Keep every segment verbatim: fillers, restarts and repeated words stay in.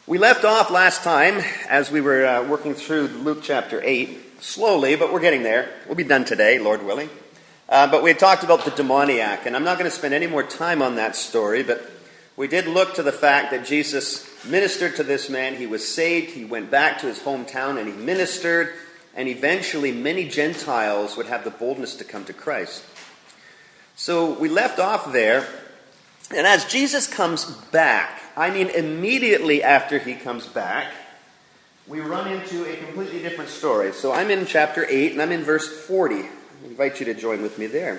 We left off last time as we were uh, working through Luke chapter eight, slowly, but we're getting there. We'll be done today, Lord willing. Uh, but we had talked about the demoniac, and I'm not going to spend any more time on that story, but we did look to the fact that Jesus ministered to this man. He was saved, he went back to his hometown, and he ministered, and eventually many Gentiles would have the boldness to come to Christ. So we left off there, and as Jesus comes back, I mean immediately after he comes back, we run into a completely different story. So I'm in chapter eight, and I'm in verse forty. I invite you to join with me there.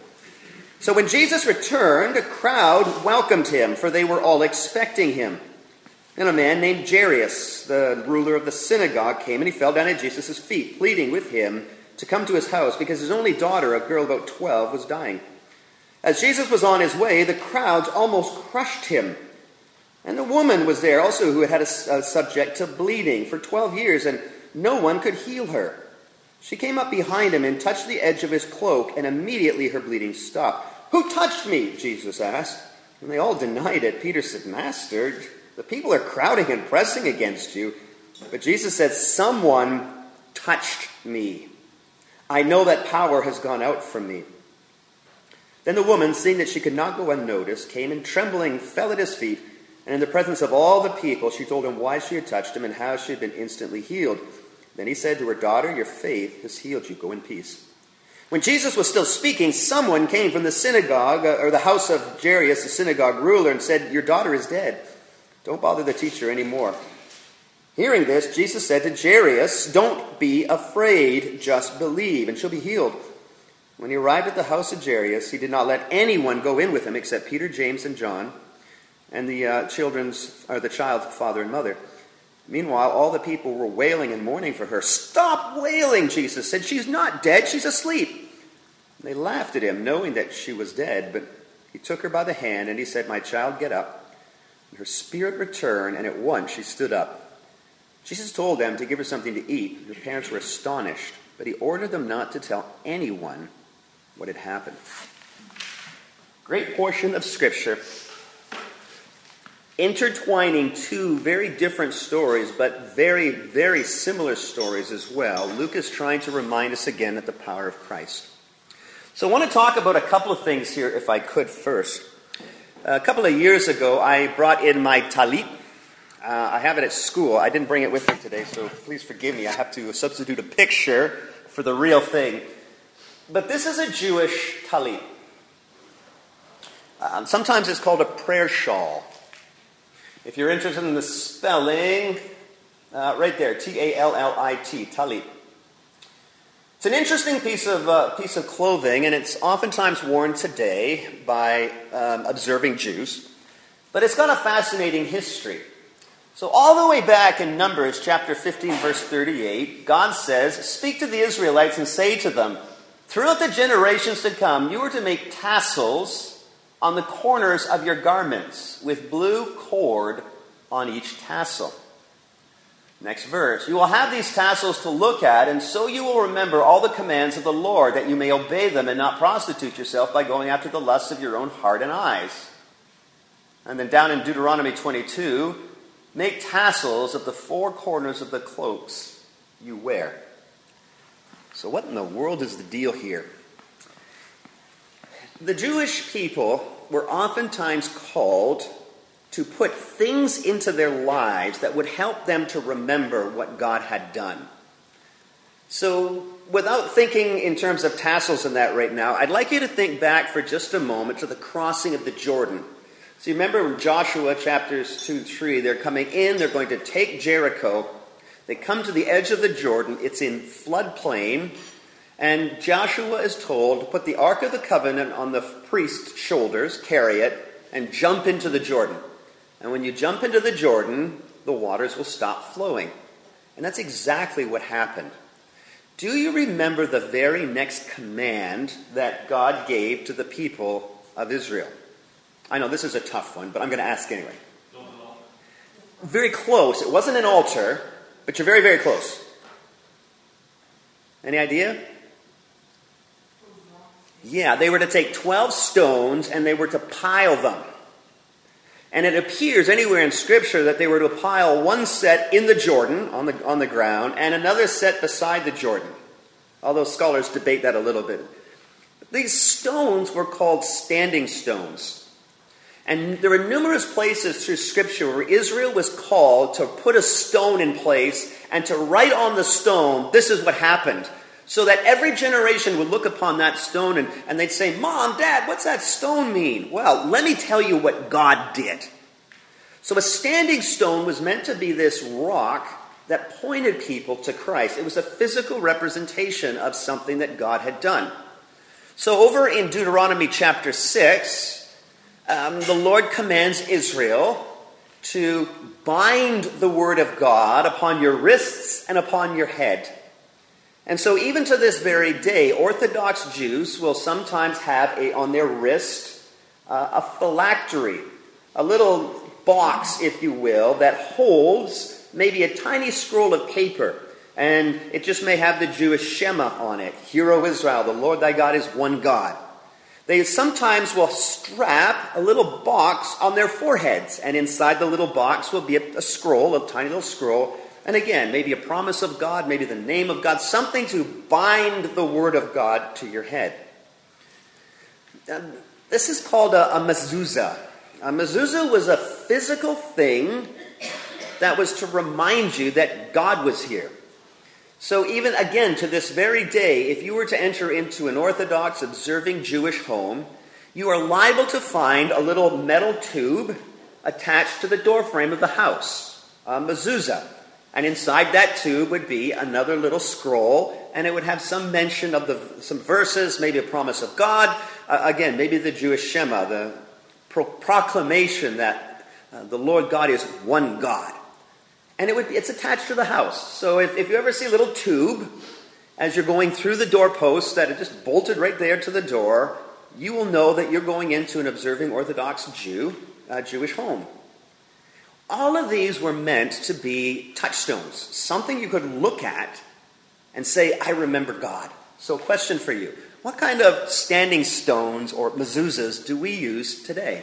So when Jesus returned, a crowd welcomed him, for they were all expecting him. And a man named Jairus, the ruler of the synagogue, came, and he fell down at Jesus' feet, pleading with him to come to his house, because his only daughter, a girl about twelve, was dying. As Jesus was on his way, the crowds almost crushed him. And a woman was there also who had had a, a subject to bleeding for twelve years, and no one could heal her. She came up behind him and touched the edge of his cloak, and immediately her bleeding stopped. "Who touched me?" Jesus asked. And they all denied it. Peter said, "Master, the people are crowding and pressing against you." But Jesus said, "Someone touched me. I know that power has gone out from me." Then the woman, seeing that she could not go unnoticed, came and trembling fell at his feet. And in the presence of all the people, she told him why she had touched him and how she had been instantly healed. Then he said to her, "Daughter, your faith has healed you. Go in peace." When Jesus was still speaking, someone came from the synagogue, or the house of Jairus, the synagogue ruler, and said, "Your daughter is dead. Don't bother the teacher anymore." Hearing this, Jesus said to Jairus, "Don't be afraid, just believe, and she'll be healed." When he arrived at the house of Jairus, he did not let anyone go in with him except Peter, James, and John, and the uh, children's, or the child's father and mother. Meanwhile, all the people were wailing and mourning for her. "Stop wailing," Jesus said. "She's not dead, she's asleep." They laughed at him, knowing that she was dead, but he took her by the hand, and he said, "My child, get up." And her spirit returned, and at once she stood up. Jesus told them to give her something to eat. Her parents were astonished, but he ordered them not to tell anyone what had happened. Great portion of Scripture, intertwining two very different stories, but very, very similar stories as well. Luke is trying to remind us again of the power of Christ. So I want to talk about a couple of things here, if I could first. A couple of years ago, I brought in my talit. Uh, I have it at school. I didn't bring it with me today, so please forgive me. I have to substitute a picture for the real thing. But this is a Jewish talit. Um, sometimes it's called a prayer shawl. If you're interested in the spelling, uh, right there, T A L L I T, talit. It's an interesting piece of uh, piece of clothing, and it's oftentimes worn today by um, observing Jews. But it's got a fascinating history. So all the way back in Numbers chapter fifteen, verse thirty-eight, God says, "Speak to the Israelites and say to them, throughout the generations to come, you are to make tassels on the corners of your garments, with blue cord on each tassel." Next verse. "You will have these tassels to look at, and so you will remember all the commands of the Lord, that you may obey them and not prostitute yourself by going after the lusts of your own heart and eyes." And then down in Deuteronomy twenty-two, "Make tassels of the four corners of the cloaks you wear." So what in the world is the deal here? The Jewish people were oftentimes called to put things into their lives that would help them to remember what God had done. So, without thinking in terms of tassels and that right now, I'd like you to think back for just a moment to the crossing of the Jordan. So you remember in Joshua chapters two, three, they're coming in, they're going to take Jericho. They come to the edge of the Jordan, it's in floodplain, and Joshua is told to put the Ark of the Covenant on the priest's shoulders, carry it, and jump into the Jordan. And when you jump into the Jordan, the waters will stop flowing. And that's exactly what happened. Do you remember the very next command that God gave to the people of Israel? I know this is a tough one, but I'm going to ask anyway. Very close. It wasn't an altar, but you're very, very close. Any idea? Yeah, they were to take twelve stones and they were to pile them. And it appears anywhere in Scripture that they were to pile one set in the Jordan, on the, on the ground, and another set beside the Jordan. Although scholars debate that a little bit. These stones were called standing stones. And there are numerous places through Scripture where Israel was called to put a stone in place and to write on the stone, this is what happened. So that every generation would look upon that stone and, and they'd say, Mom, Dad, what's that stone mean? Well, let me tell you what God did. So a standing stone was meant to be this rock that pointed people to Christ. It was a physical representation of something that God had done. So over in Deuteronomy chapter six, um, the Lord commands Israel to bind the word of God upon your wrists and upon your head. And so even to this very day, Orthodox Jews will sometimes have a, on their wrist uh, a phylactery, a little box, if you will, that holds maybe a tiny scroll of paper. And it just may have the Jewish Shema on it. Hear, O Israel, the Lord thy God is one God. They sometimes will strap a little box on their foreheads. And inside the little box will be a, a scroll, a tiny little scroll. And again, maybe a promise of God, maybe the name of God, something to bind the word of God to your head. Um, this is called a, a mezuzah. A mezuzah was a physical thing that was to remind you that God was here. So even again, to this very day, if you were to enter into an Orthodox observing Jewish home, you are liable to find a little metal tube attached to the doorframe of the house, a mezuzah. And inside that tube would be another little scroll, and it would have some mention of the some verses, maybe a promise of God. Uh, again, maybe the Jewish Shema, the pro- proclamation that uh, the Lord God is one God. And it would be, it's attached to the house. So if, if you ever see a little tube as you're going through the doorpost that is just bolted right there to the door, you will know that you're going into an observing Orthodox Jew, uh, Jewish home. All of these were meant to be touchstones, something you could look at and say, I remember God. So question for you, what kind of standing stones or mezuzahs do we use today?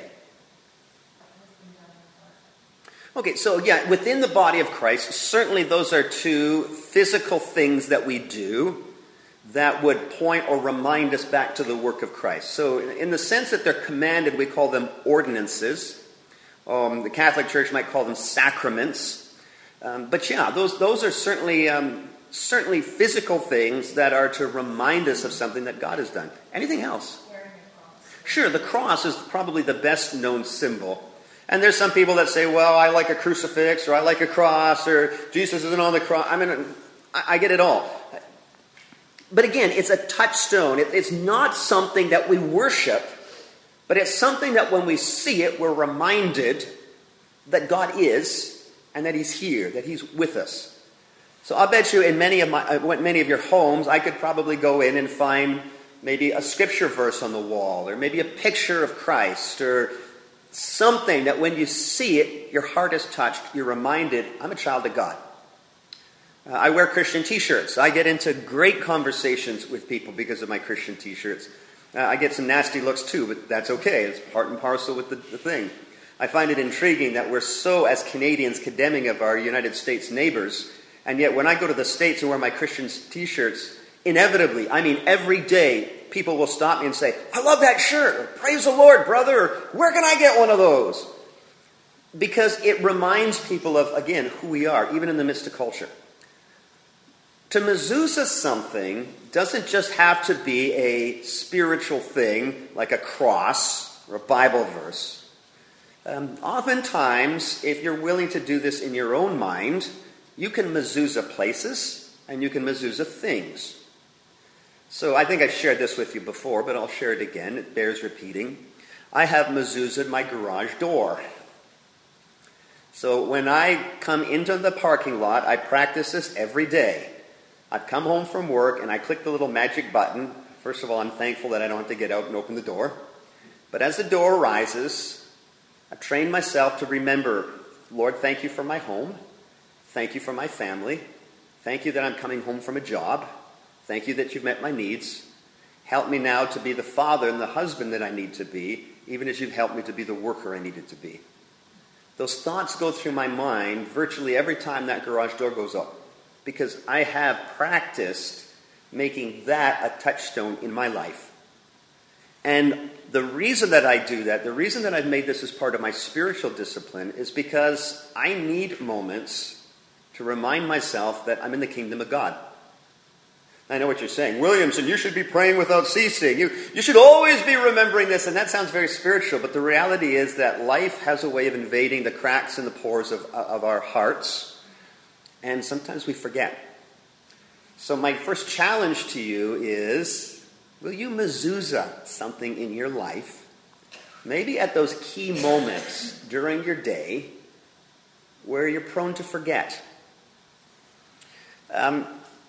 Okay, so yeah, within the body of Christ, certainly those are two physical things that we do that would point or remind us back to the work of Christ. So in the sense that they're commanded, we call them ordinances. Um, the Catholic Church might call them sacraments. Um, but yeah, those those are certainly um, certainly physical things that are to remind us of something that God has done. Anything else? Sure, the cross is probably the best known symbol. And there's some people that say, well, I like a crucifix, or I like a cross, or Jesus isn't on the cross. I mean, I, I get it all. But again, it's a touchstone. It, it's not something that we worship. But it's something that when we see it, we're reminded that God is, and that He's here, that He's with us. So I'll bet you in many of my, many of your homes, I could probably go in and find maybe a scripture verse on the wall, or maybe a picture of Christ, or something that when you see it, your heart is touched, you're reminded, I'm a child of God. Uh, I wear Christian t-shirts. I get into great conversations with people because of my Christian t-shirts. Uh, I get some nasty looks too, but that's okay. It's part and parcel with the, the thing. I find it intriguing that we're so, as Canadians, condemning of our United States neighbors, and yet when I go to the States and wear my Christian t-shirts, inevitably, I mean every day, people will stop me and say, I love that shirt, or praise the Lord, brother, or where can I get one of those? Because it reminds people of, again, who we are, even in the midst of culture. To mezuzah something doesn't just have to be a spiritual thing, like a cross or a Bible verse. Um, oftentimes, if you're willing to do this in your own mind, you can mezuzah places and you can mezuzah things. So I think I've shared this with you before, but I'll share it again. It bears repeating. I have mezuzah'd my garage door. So when I come into the parking lot, I practice this every day. I've come home from work and I click the little magic button. First of all, I'm thankful that I don't have to get out and open the door. But as the door rises, I've trained myself to remember, Lord, thank you for my home. Thank you for my family. Thank you that I'm coming home from a job. Thank you that you've met my needs. Help me now to be the father and the husband that I need to be, even as you've helped me to be the worker I needed to be. those thoughts go through my mind virtually every time that garage door goes up, because I have practiced making that a touchstone in my life. And the reason that I do that, the reason that I've made this as part of my spiritual discipline, is because I need moments to remind myself that I'm in the kingdom of God. I know what you're saying. Williamson, you should be praying without ceasing. You, you should always be remembering this. And that sounds very spiritual. But the reality is that life has a way of invading the cracks and the pores of, of our hearts. And sometimes we forget. So my first challenge to you is, will you mezuzah something in your life, maybe at those key moments during your day where you're prone to forget? Um...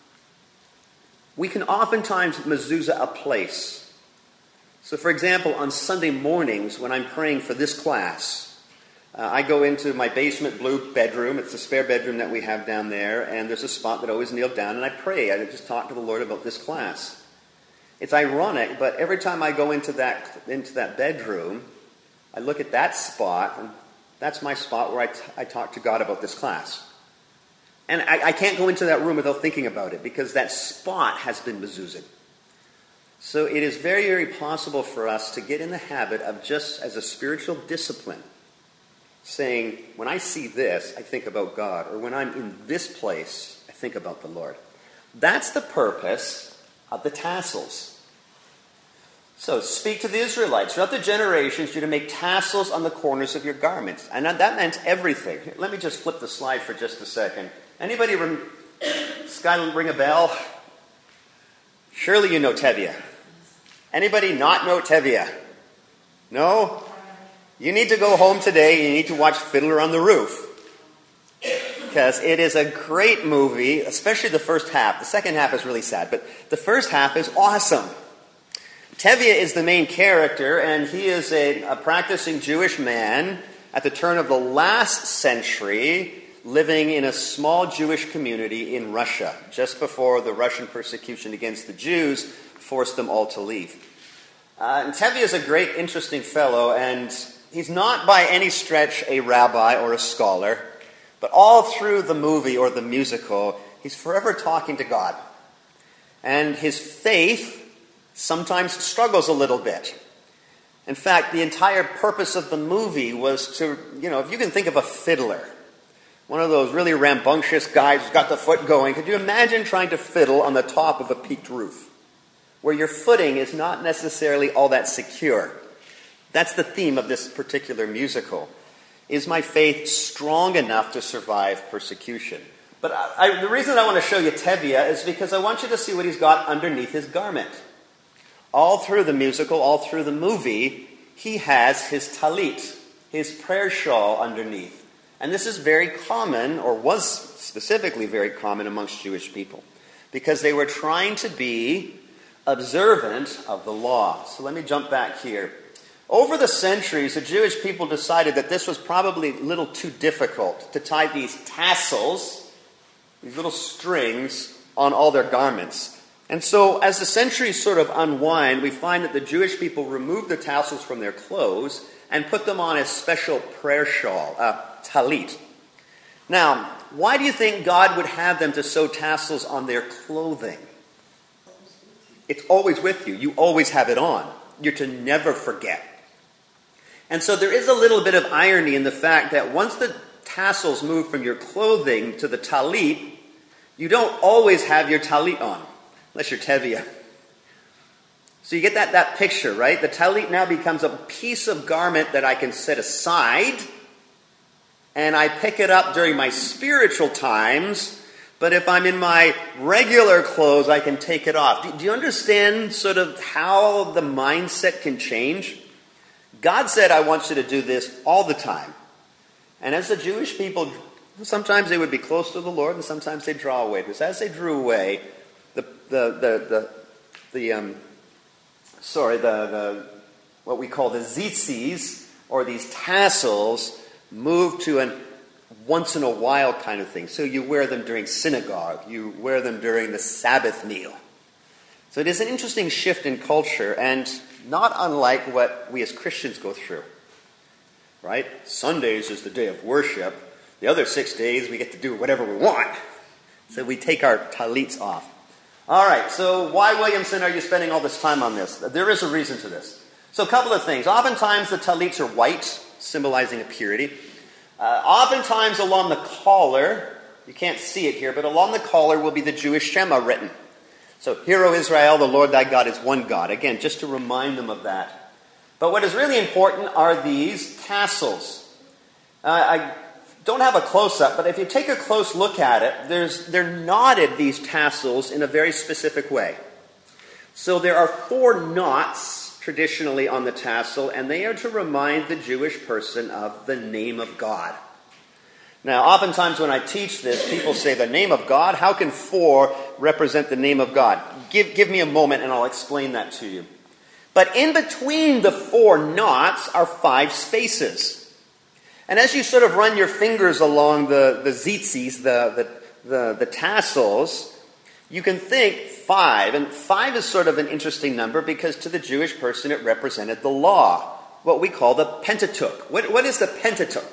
We can oftentimes mezuzah a place. So, for example, on Sunday mornings when I'm praying for this class, uh, I go into my basement blue bedroom. It's the spare bedroom that we have down there, and there's a spot that I always kneel down and I pray. I just talk to the Lord about this class. It's ironic, but every time I go into that into that bedroom, I look at that spot, and that's my spot where I, t- I talk to God about this class. And I, I can't go into that room without thinking about it, because that spot has been mezuzah. So it is very, very possible for us to get in the habit of, just as a spiritual discipline, saying, when I see this, I think about God. Or when I'm in this place, I think about the Lord. That's the purpose of the tassels. So speak to the Israelites. Throughout the generations, you're to make tassels on the corners of your garments. And that meant everything. Let me just flip the slide for just a second. Anybody rem- Skyland ring a bell? Surely you know Tevye. Anybody not know Tevye? No? You need to go home today and you need to watch Fiddler on the Roof. Because it is a great movie, especially the first half. The second half is really sad, but the first half is awesome. Tevye is the main character, and he is a, a practicing Jewish man at the turn of the last century, living in a small Jewish community in Russia, just before the Russian persecution against the Jews forced them all to leave. Uh, and Tevye is a great, interesting fellow, and he's not by any stretch a rabbi or a scholar, but all through the movie or the musical, he's forever talking to God. And his faith sometimes struggles a little bit. In fact, the entire purpose of the movie was to, you know, if you can think of a fiddler, one of those really rambunctious guys who's got the foot going. Could you imagine trying to fiddle on the top of a peaked roof, where your footing is not necessarily all that secure? That's the theme of this particular musical. Is my faith strong enough to survive persecution? But I, I, the reason I want to show you Tevye is because I want you to see what he's got underneath his garment. All through the musical, all through the movie, he has his talit, his prayer shawl underneath. And this is very common, or was specifically very common amongst Jewish people, because they were trying to be observant of the law. So let me jump back here. Over the centuries, the Jewish people decided that this was probably a little too difficult to tie these tassels, these little strings, on all their garments. And so as the centuries sort of unwind, we find that the Jewish people removed the tassels from their clothes and put them on a special prayer shawl, a talit. Now, why do you think God would have them to sew tassels on their clothing? It's always with you. You always have it on. You're to never forget. And so there is a little bit of irony in the fact that once the tassels move from your clothing to the talit, you don't always have your talit on, unless you're Tevye. So you get that, that picture, right? The talit now becomes a piece of garment that I can set aside, and I pick it up during my spiritual times, but if I'm in my regular clothes, I can take it off. Do, do you understand sort of how the mindset can change? God said, I want you to do this all the time. And as the Jewish people, sometimes they would be close to the Lord, and sometimes they'd draw away. Because as they drew away, the the the the, the um sorry the the what we call the tzitzis, or these tassels, moved to an once in a while kind of thing. So you wear them during synagogue, you wear them during the Sabbath meal. So it is an interesting shift in culture, and not unlike what we as Christians go through. right? Sundays is the day of worship. The other six days we get to do whatever we want. So we take our talits off. All right, so why, Williamson, are you spending all this time on this? There is a reason to this. So a couple of things. Oftentimes the talits are white, symbolizing a purity. Uh, oftentimes along the collar, you can't see it here, but along the collar will be the Jewish Shema written. So, Hear, O Israel, the Lord thy God is one God. Again, just to remind them of that. But what is really important are these tassels. Uh, I don't have a close-up, but if you take a close look at it, there's, they're knotted, these tassels, in a very specific way. So there are four knots traditionally on the tassel, and they are to remind the Jewish person of the name of God. Now, oftentimes when I teach this, people say, the name of God? How can four represent the name of God? Give, give me a moment and I'll explain that to you. But in between the four knots are five spaces. And as you sort of run your fingers along the, the tzitzis, the, the, the, the tassels, you can think five. And five is sort of an interesting number because to the Jewish person it represented the law, what we call the Pentateuch. What, what is the Pentateuch?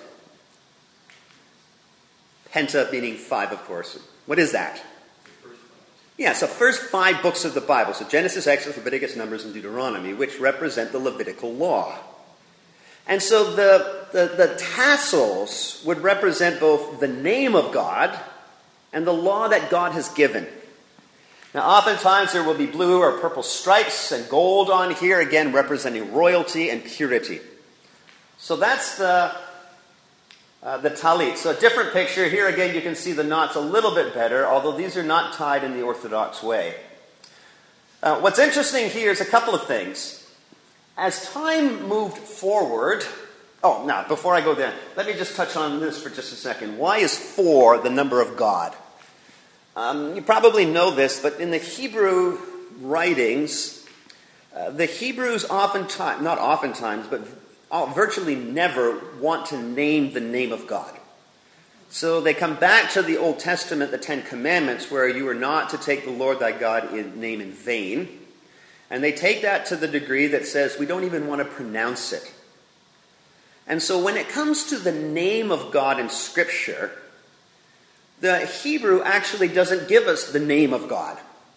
Penta meaning five, of course. What is that? Yeah, so first five books of the Bible. So Genesis, Exodus, Leviticus, Numbers, and Deuteronomy, which represent the Levitical law. And so the, the, the tassels would represent both the name of God and the law that God has given. Now, oftentimes there will be blue or purple stripes and gold on here, again representing royalty and purity. So that's the, uh, the talit. So a different picture. Here again you can see the knots a little bit better, although these are not tied in the Orthodox way. Uh, what's interesting here is a couple of things. As time moved forward, oh, now, before I go there, let me just touch on this for just a second. Why is four the number of God? Um, you probably know this, but in the Hebrew writings, uh, the Hebrews oftentimes, not oftentimes, but virtually never want to name the name of God. So they come back to the Old Testament, the Ten Commandments, where you are not to take the Lord thy God in name in vain. And they take that to the degree that says we don't even want to pronounce it. And so when it comes to the name of God in Scripture, the Hebrew actually doesn't give us the name of God.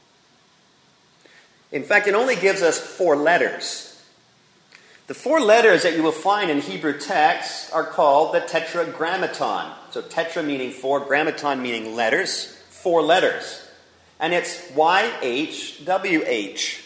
In fact, it only gives us four letters. The four letters that you will find in Hebrew texts are called the tetragrammaton. So tetra meaning four, grammaton meaning letters, four letters. And it's Y H W H.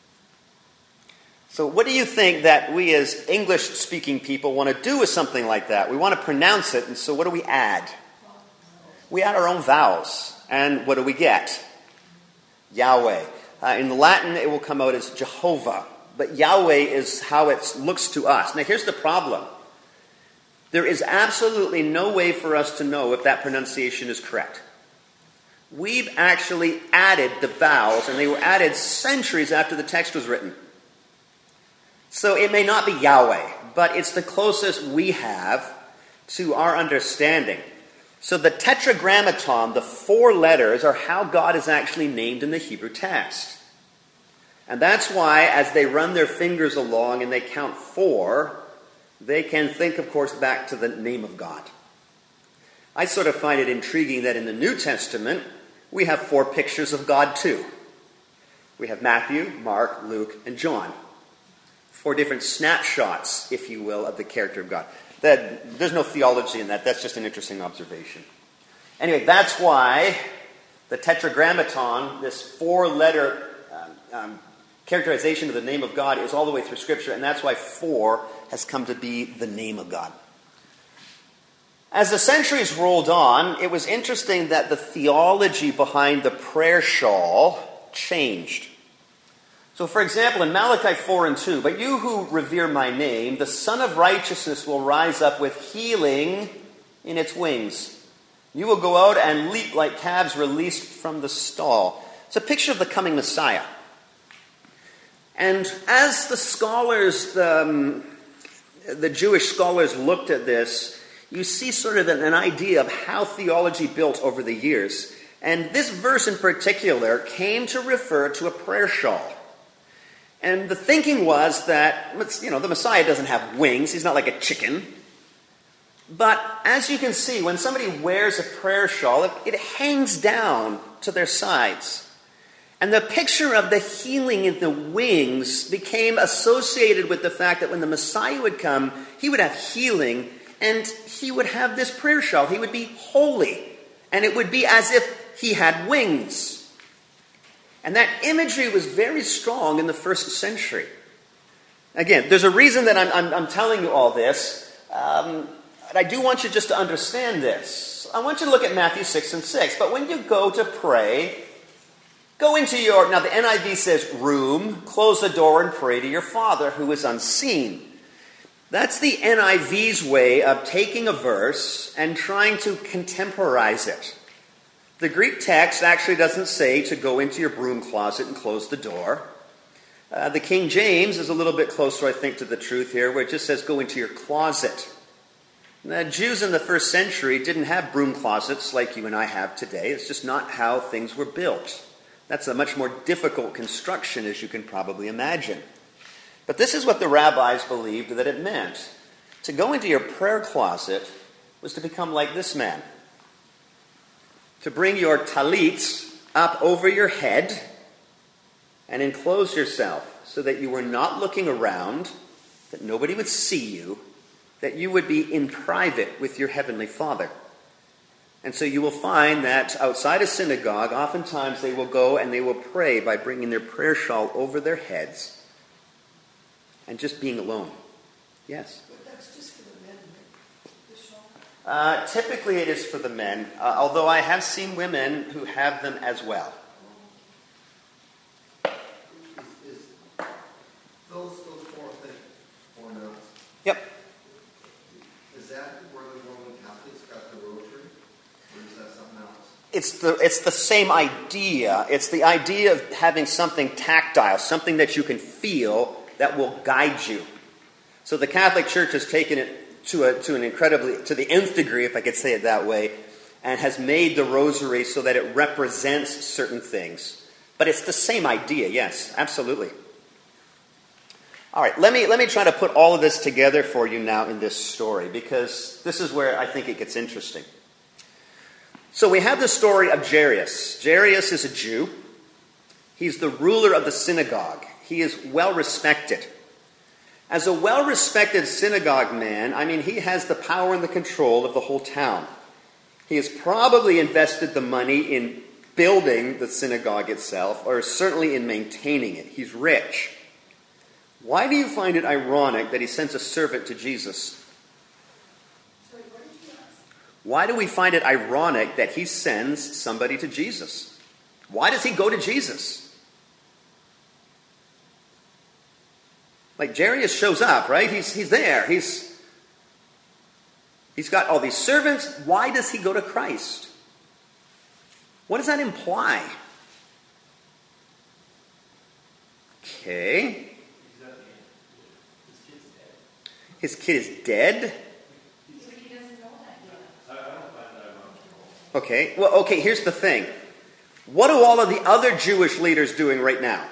So what do you think that we as English-speaking people want to do with something like that? We want to pronounce it, and so what do we add? We add our own vowels. And what do we get? Yahweh. Uh, in Latin, it will come out as Jehovah. But Yahweh is how it looks to us. Now, here's the problem. There is absolutely no way for us to know if that pronunciation is correct. We've actually added the vowels, and they were added centuries after the text was written. So it may not be Yahweh, but it's the closest we have to our understanding. So the tetragrammaton, the four letters, are how God is actually named in the Hebrew text. And that's why, as they run their fingers along and they count four, they can think, of course, back to the name of God. I sort of find it intriguing that in the New Testament, we have four pictures of God too. We have Matthew, Mark, Luke, and John. Four different snapshots, if you will, of the character of God. That, there's no theology in that. That's just an interesting observation. Anyway, that's why the tetragrammaton, this four-letter um, um, characterization of the name of God, is all the way through Scripture, and that's why four has come to be the name of God. As the centuries rolled on, it was interesting that the theology behind the prayer shawl changed. So, for example, in Malachi four and two, but you who revere my name, the Son of Righteousness will rise up with healing in its wings. You will go out and leap like calves released from the stall. It's a picture of the coming Messiah. And as the scholars, the, um, the Jewish scholars looked at this, you see sort of an, an idea of how theology built over the years. And this verse in particular came to refer to a prayer shawl. And the thinking was that, you know, the Messiah doesn't have wings. He's not like a chicken. But as you can see, when somebody wears a prayer shawl, it, it hangs down to their sides. And the picture of the healing in the wings became associated with the fact that when the Messiah would come, he would have healing, and he would have this prayer shawl. He would be holy, and it would be as if he had wings. And that imagery was very strong in the first century. Again, there's a reason that I'm, I'm, I'm telling you all this, um, but I do want you just to understand this. I want you to look at Matthew six and six. But when you go to pray, go into your, now the N I V says room, close the door and pray to your Father who is unseen. That's the N I V's way of taking a verse and trying to contemporize it. The Greek text actually doesn't say to go into your broom closet and close the door. Uh, the King James is a little bit closer, I think, to the truth here, where it just says go into your closet. The Jews in the first century didn't have broom closets like you and I have today. It's just not how things were built. That's a much more difficult construction, as you can probably imagine. But this is what the rabbis believed that it meant. To go into your prayer closet was to become like this man. To bring your talit up over your head and enclose yourself so that you were not looking around, that nobody would see you, that you would be in private with your heavenly Father. And so you will find that outside a synagogue, oftentimes they will go and they will pray by bringing their prayer shawl over their heads and just being alone. Yes? But that's just for the men, the shawl? Uh, typically it is for the men, uh, although I have seen women who have them as well. Is, is those, those four things, four notes? Yep. Is that where the Roman Catholics got the rosary? Or is that something else? It's the, it's the same idea. It's the idea of having something tactile, something that you can feel that will guide you. So the Catholic Church has taken it to a to an incredibly, to the nth degree, if I could say it that way, and has made the rosary so that it represents certain things. But it's the same idea, yes, absolutely. All right, let me let me try to put all of this together for you now in this story, because this is where I think it gets interesting. So we have the story of Jairus. Jairus is a Jew. He's the ruler of the synagogue. He is well respected. As a well-respected synagogue man, I mean, he has the power and the control of the whole town. He has probably invested the money in building the synagogue itself, or certainly in maintaining it. He's rich. Why do you find it ironic that he sends a servant to Jesus? Sorry, what did you ask? Why do we find it ironic that he sends somebody to Jesus? Why does he go to Jesus? Like, Jairus shows up, right? He's he's there. He's he's got all these servants. Why does he go to Christ? What does that imply? Okay. His kid is dead? Okay. Well, okay, here's the thing. What are all of the other Jewish leaders doing right now?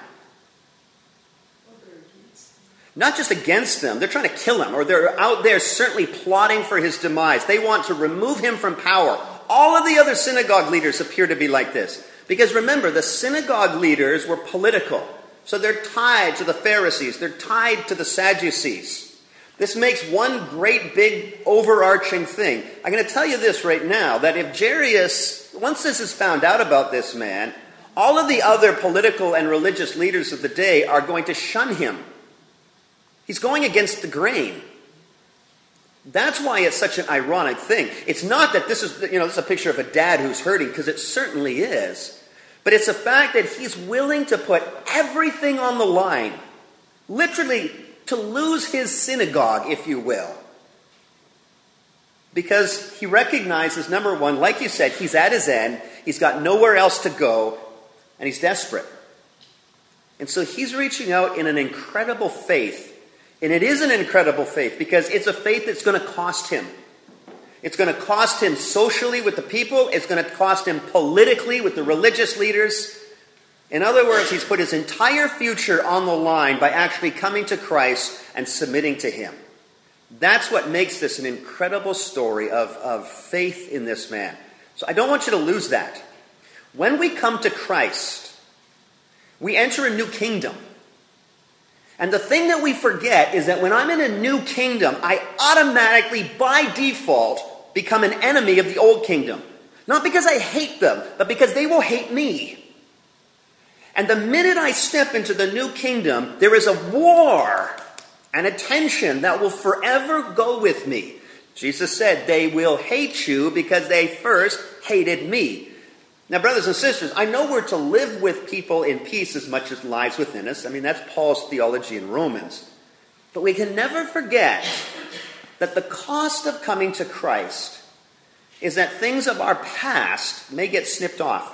Not just against them, they're trying to kill him, or they're out there certainly plotting for his demise. They want to remove him from power. All of the other synagogue leaders appear to be like this. Because remember, the synagogue leaders were political. So they're tied to the Pharisees. They're tied to the Sadducees. This makes one great big overarching thing. I'm going to tell you this right now, that if Jairus, once this is found out about this man, all of the other political and religious leaders of the day are going to shun him. He's going against the grain. That's why it's such an ironic thing. It's not that this is, you know, this is a picture of a dad who's hurting, because it certainly is. But it's the fact that he's willing to put everything on the line, literally to lose his synagogue, if you will. Because he recognizes, number one, like you said, he's at his end, he's got nowhere else to go, and he's desperate. And so he's reaching out in an incredible faith. And it is an incredible faith, because it's a faith that's going to cost him. It's going to cost him socially with the people. It's going to cost him politically with the religious leaders. In other words, he's put his entire future on the line by actually coming to Christ and submitting to him. That's what makes this an incredible story of, of faith in this man. So I don't want you to lose that. When we come to Christ, we enter a new kingdom. And the thing that we forget is that when I'm in a new kingdom, I automatically, by default, become an enemy of the old kingdom. Not because I hate them, but because they will hate me. And the minute I step into the new kingdom, there is a war and a tension that will forever go with me. Jesus said, they will hate you because they first hated me. Now, brothers and sisters, I know we're to live with people in peace as much as lies within us. I mean, that's Paul's theology in Romans. But we can never forget that the cost of coming to Christ is that things of our past may get snipped off.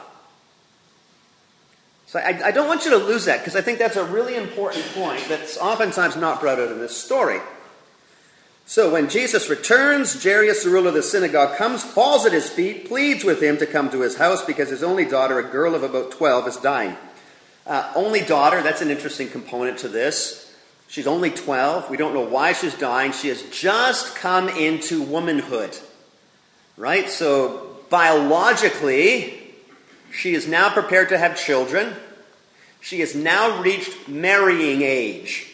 So I, I don't want you to lose that, because I think that's a really important point that's oftentimes not brought out in this story. So when Jesus returns, Jairus, the ruler of the synagogue, comes, falls at his feet, pleads with him to come to his house because his only daughter, a girl of about twelve, is dying. Uh, only daughter, that's an interesting component to this. She's only twelve. We don't know why she's dying. She has just come into womanhood. Right? So biologically, she is now prepared to have children. She has now reached marrying age.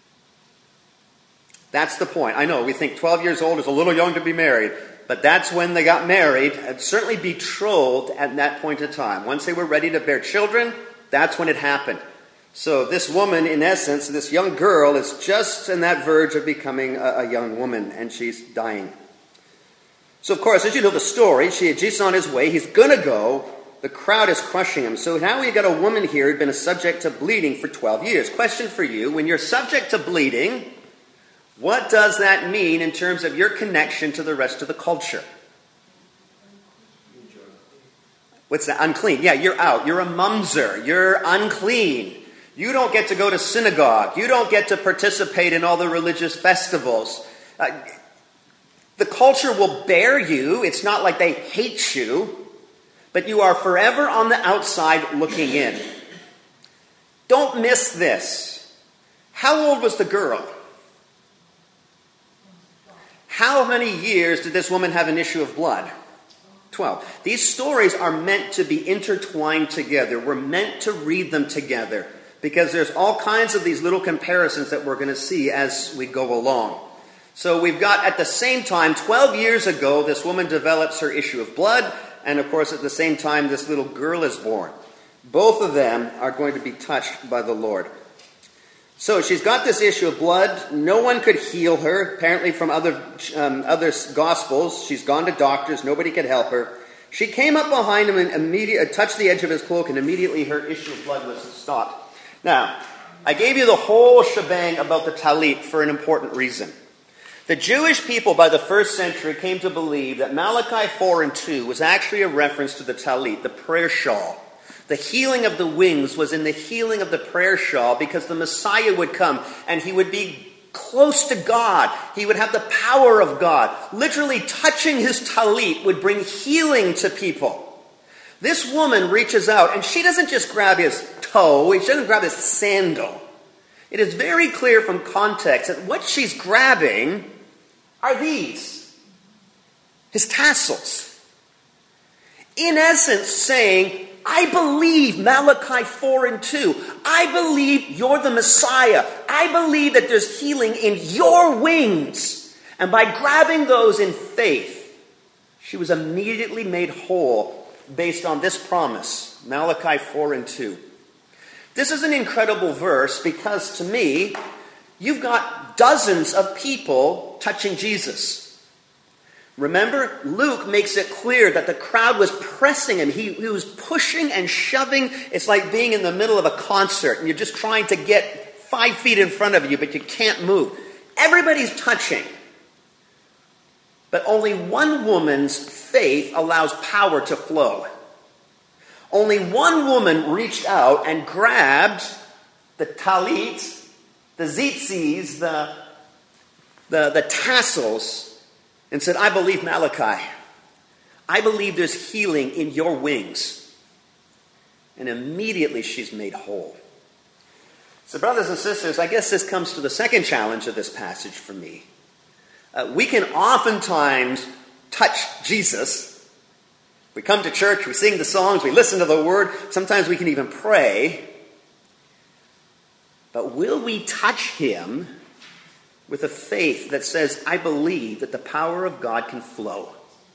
That's the point. I know, we think twelve years old is a little young to be married, but that's when they got married, and certainly betrothed at that point in time. Once they were ready to bear children, that's when it happened. So this woman, in essence, this young girl, is just on that verge of becoming a, a young woman, and she's dying. So, of course, as you know the story, she, Jesus on his way, he's going to go. The crowd is crushing him. So now we've got a woman here who'd been a subject to bleeding for twelve years. Question for you, when you're subject to bleeding, what does that mean in terms of your connection to the rest of the culture? What's that? Unclean. Yeah, you're out. You're a mumser. You're unclean. You don't get to go to synagogue. You don't get to participate in all the religious festivals. Uh, the culture will bear you. It's not like they hate you. But you are forever on the outside looking in. Don't miss this. How old was the girl? How many years did this woman have an issue of blood? Twelve. These stories are meant to be intertwined together. We're meant to read them together, because there's all kinds of these little comparisons that we're going to see as we go along. So we've got, at the same time, twelve years ago, this woman develops her issue of blood. And, of course, at the same time, this little girl is born. Both of them are going to be touched by the Lord. So she's got this issue of blood. No one could heal her. Apparently from other um, other Gospels, she's gone to doctors. Nobody could help her. She came up behind him and immediately touched the edge of his cloak, and immediately her issue of blood was stopped. Now, I gave you the whole shebang about the talit for an important reason. The Jewish people by the first century came to believe that Malachi four and two was actually a reference to the talit, the prayer shawl. The healing of the wings was in the healing of the prayer shawl, because the Messiah would come and he would be close to God. He would have the power of God. Literally touching his talit would bring healing to people. This woman reaches out, and she doesn't just grab his toe, she doesn't grab his sandal. It is very clear from context that what she's grabbing are these, his tassels. In essence, saying, I believe Malachi four and two. I believe you're the Messiah. I believe that there's healing in your wings. And by grabbing those in faith, she was immediately made whole based on this promise, Malachi four and two. This is an incredible verse because, to me, you've got dozens of people touching Jesus. Remember, Luke makes it clear that the crowd was pressing him. He, he was pushing and shoving. It's like being in the middle of a concert and you're just trying to get five feet in front of you, but you can't move. Everybody's touching. But only one woman's faith allows power to flow. Only one woman reached out and grabbed the talit, the tzitzis, the, the, the tassels, and said, I believe Malachi. I believe there's healing in your wings. And immediately she's made whole. So brothers and sisters, I guess this comes to the second challenge of this passage for me. Uh, we can oftentimes touch Jesus. We come to church, we sing the songs, we listen to the word. Sometimes we can even pray. But will we touch him with a faith that says, I believe that the power of God can flow?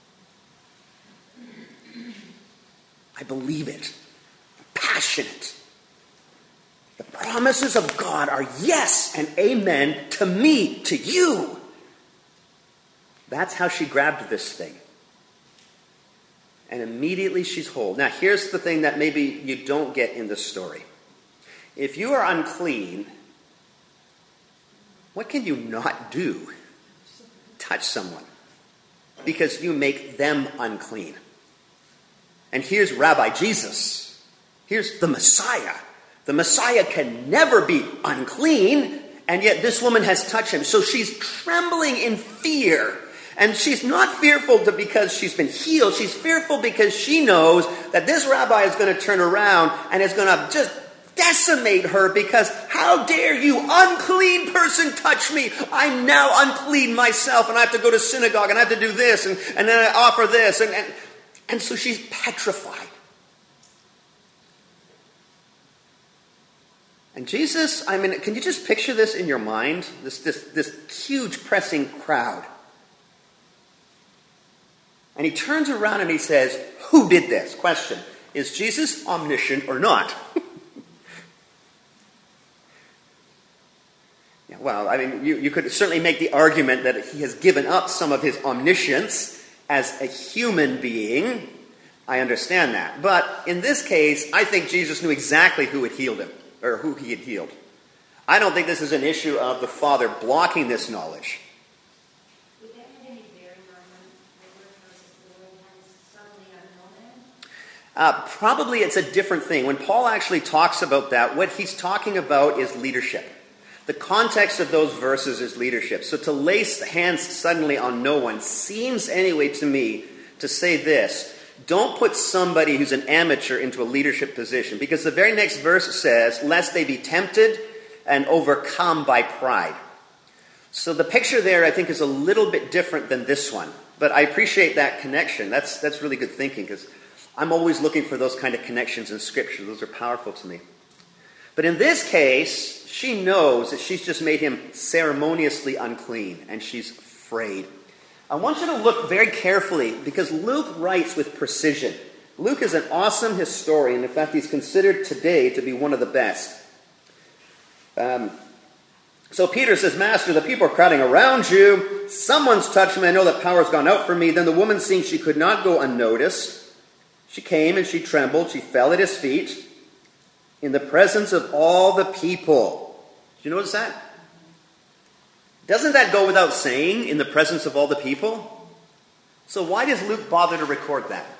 I believe it. I'm passionate. The promises of God are yes and amen to me, to you. That's how she grabbed this thing. And immediately she's whole. Now, here's the thing that maybe you don't get in this story. If you are unclean, what can you not do? Touch someone. Because you make them unclean. And here's Rabbi Jesus. Here's the Messiah. The Messiah can never be unclean, and yet this woman has touched him. So she's trembling in fear. And she's not fearful to because she's been healed. She's fearful because she knows that this rabbi is going to turn around and is going to just decimate her, because how dare you, unclean person, touch me? I'm now unclean myself, and I have to go to synagogue, and I have to do this, and, and then I offer this. And, and, and so she's petrified. And Jesus, I mean, can you just picture this in your mind? This, this, this huge pressing crowd. And he turns around and he says, who did this? Question, is Jesus omniscient or not? yeah, well, I mean, you, you could certainly make the argument that he has given up some of his omniscience as a human being. I understand that. But in this case, I think Jesus knew exactly who had healed him, or who he had healed. I don't think this is an issue of the Father blocking this knowledge. Uh, probably it's a different thing. When Paul actually talks about that, what he's talking about is leadership. The context of those verses is leadership. So to lay hands suddenly on no one seems anyway to me to say this: don't put somebody who's an amateur into a leadership position, because the very next verse says, lest they be tempted and overcome by pride. So the picture there, I think, is a little bit different than this one. But I appreciate that connection. That's, that's really good thinking, because I'm always looking for those kind of connections in Scripture. Those are powerful to me. But in this case, she knows that she's just made him ceremoniously unclean, and she's afraid. I want you to look very carefully, because Luke writes with precision. Luke is an awesome historian. In fact, he's considered today to be one of the best. Um, so Peter says, Master, the people are crowding around you. Someone's touched me. I know that power has gone out from me. Then the woman, seeing she could not go unnoticed, she came and she trembled. She fell at his feet in the presence of all the people. Did you notice that? Doesn't that go without saying, in the presence of all the people? So why does Luke bother to record that?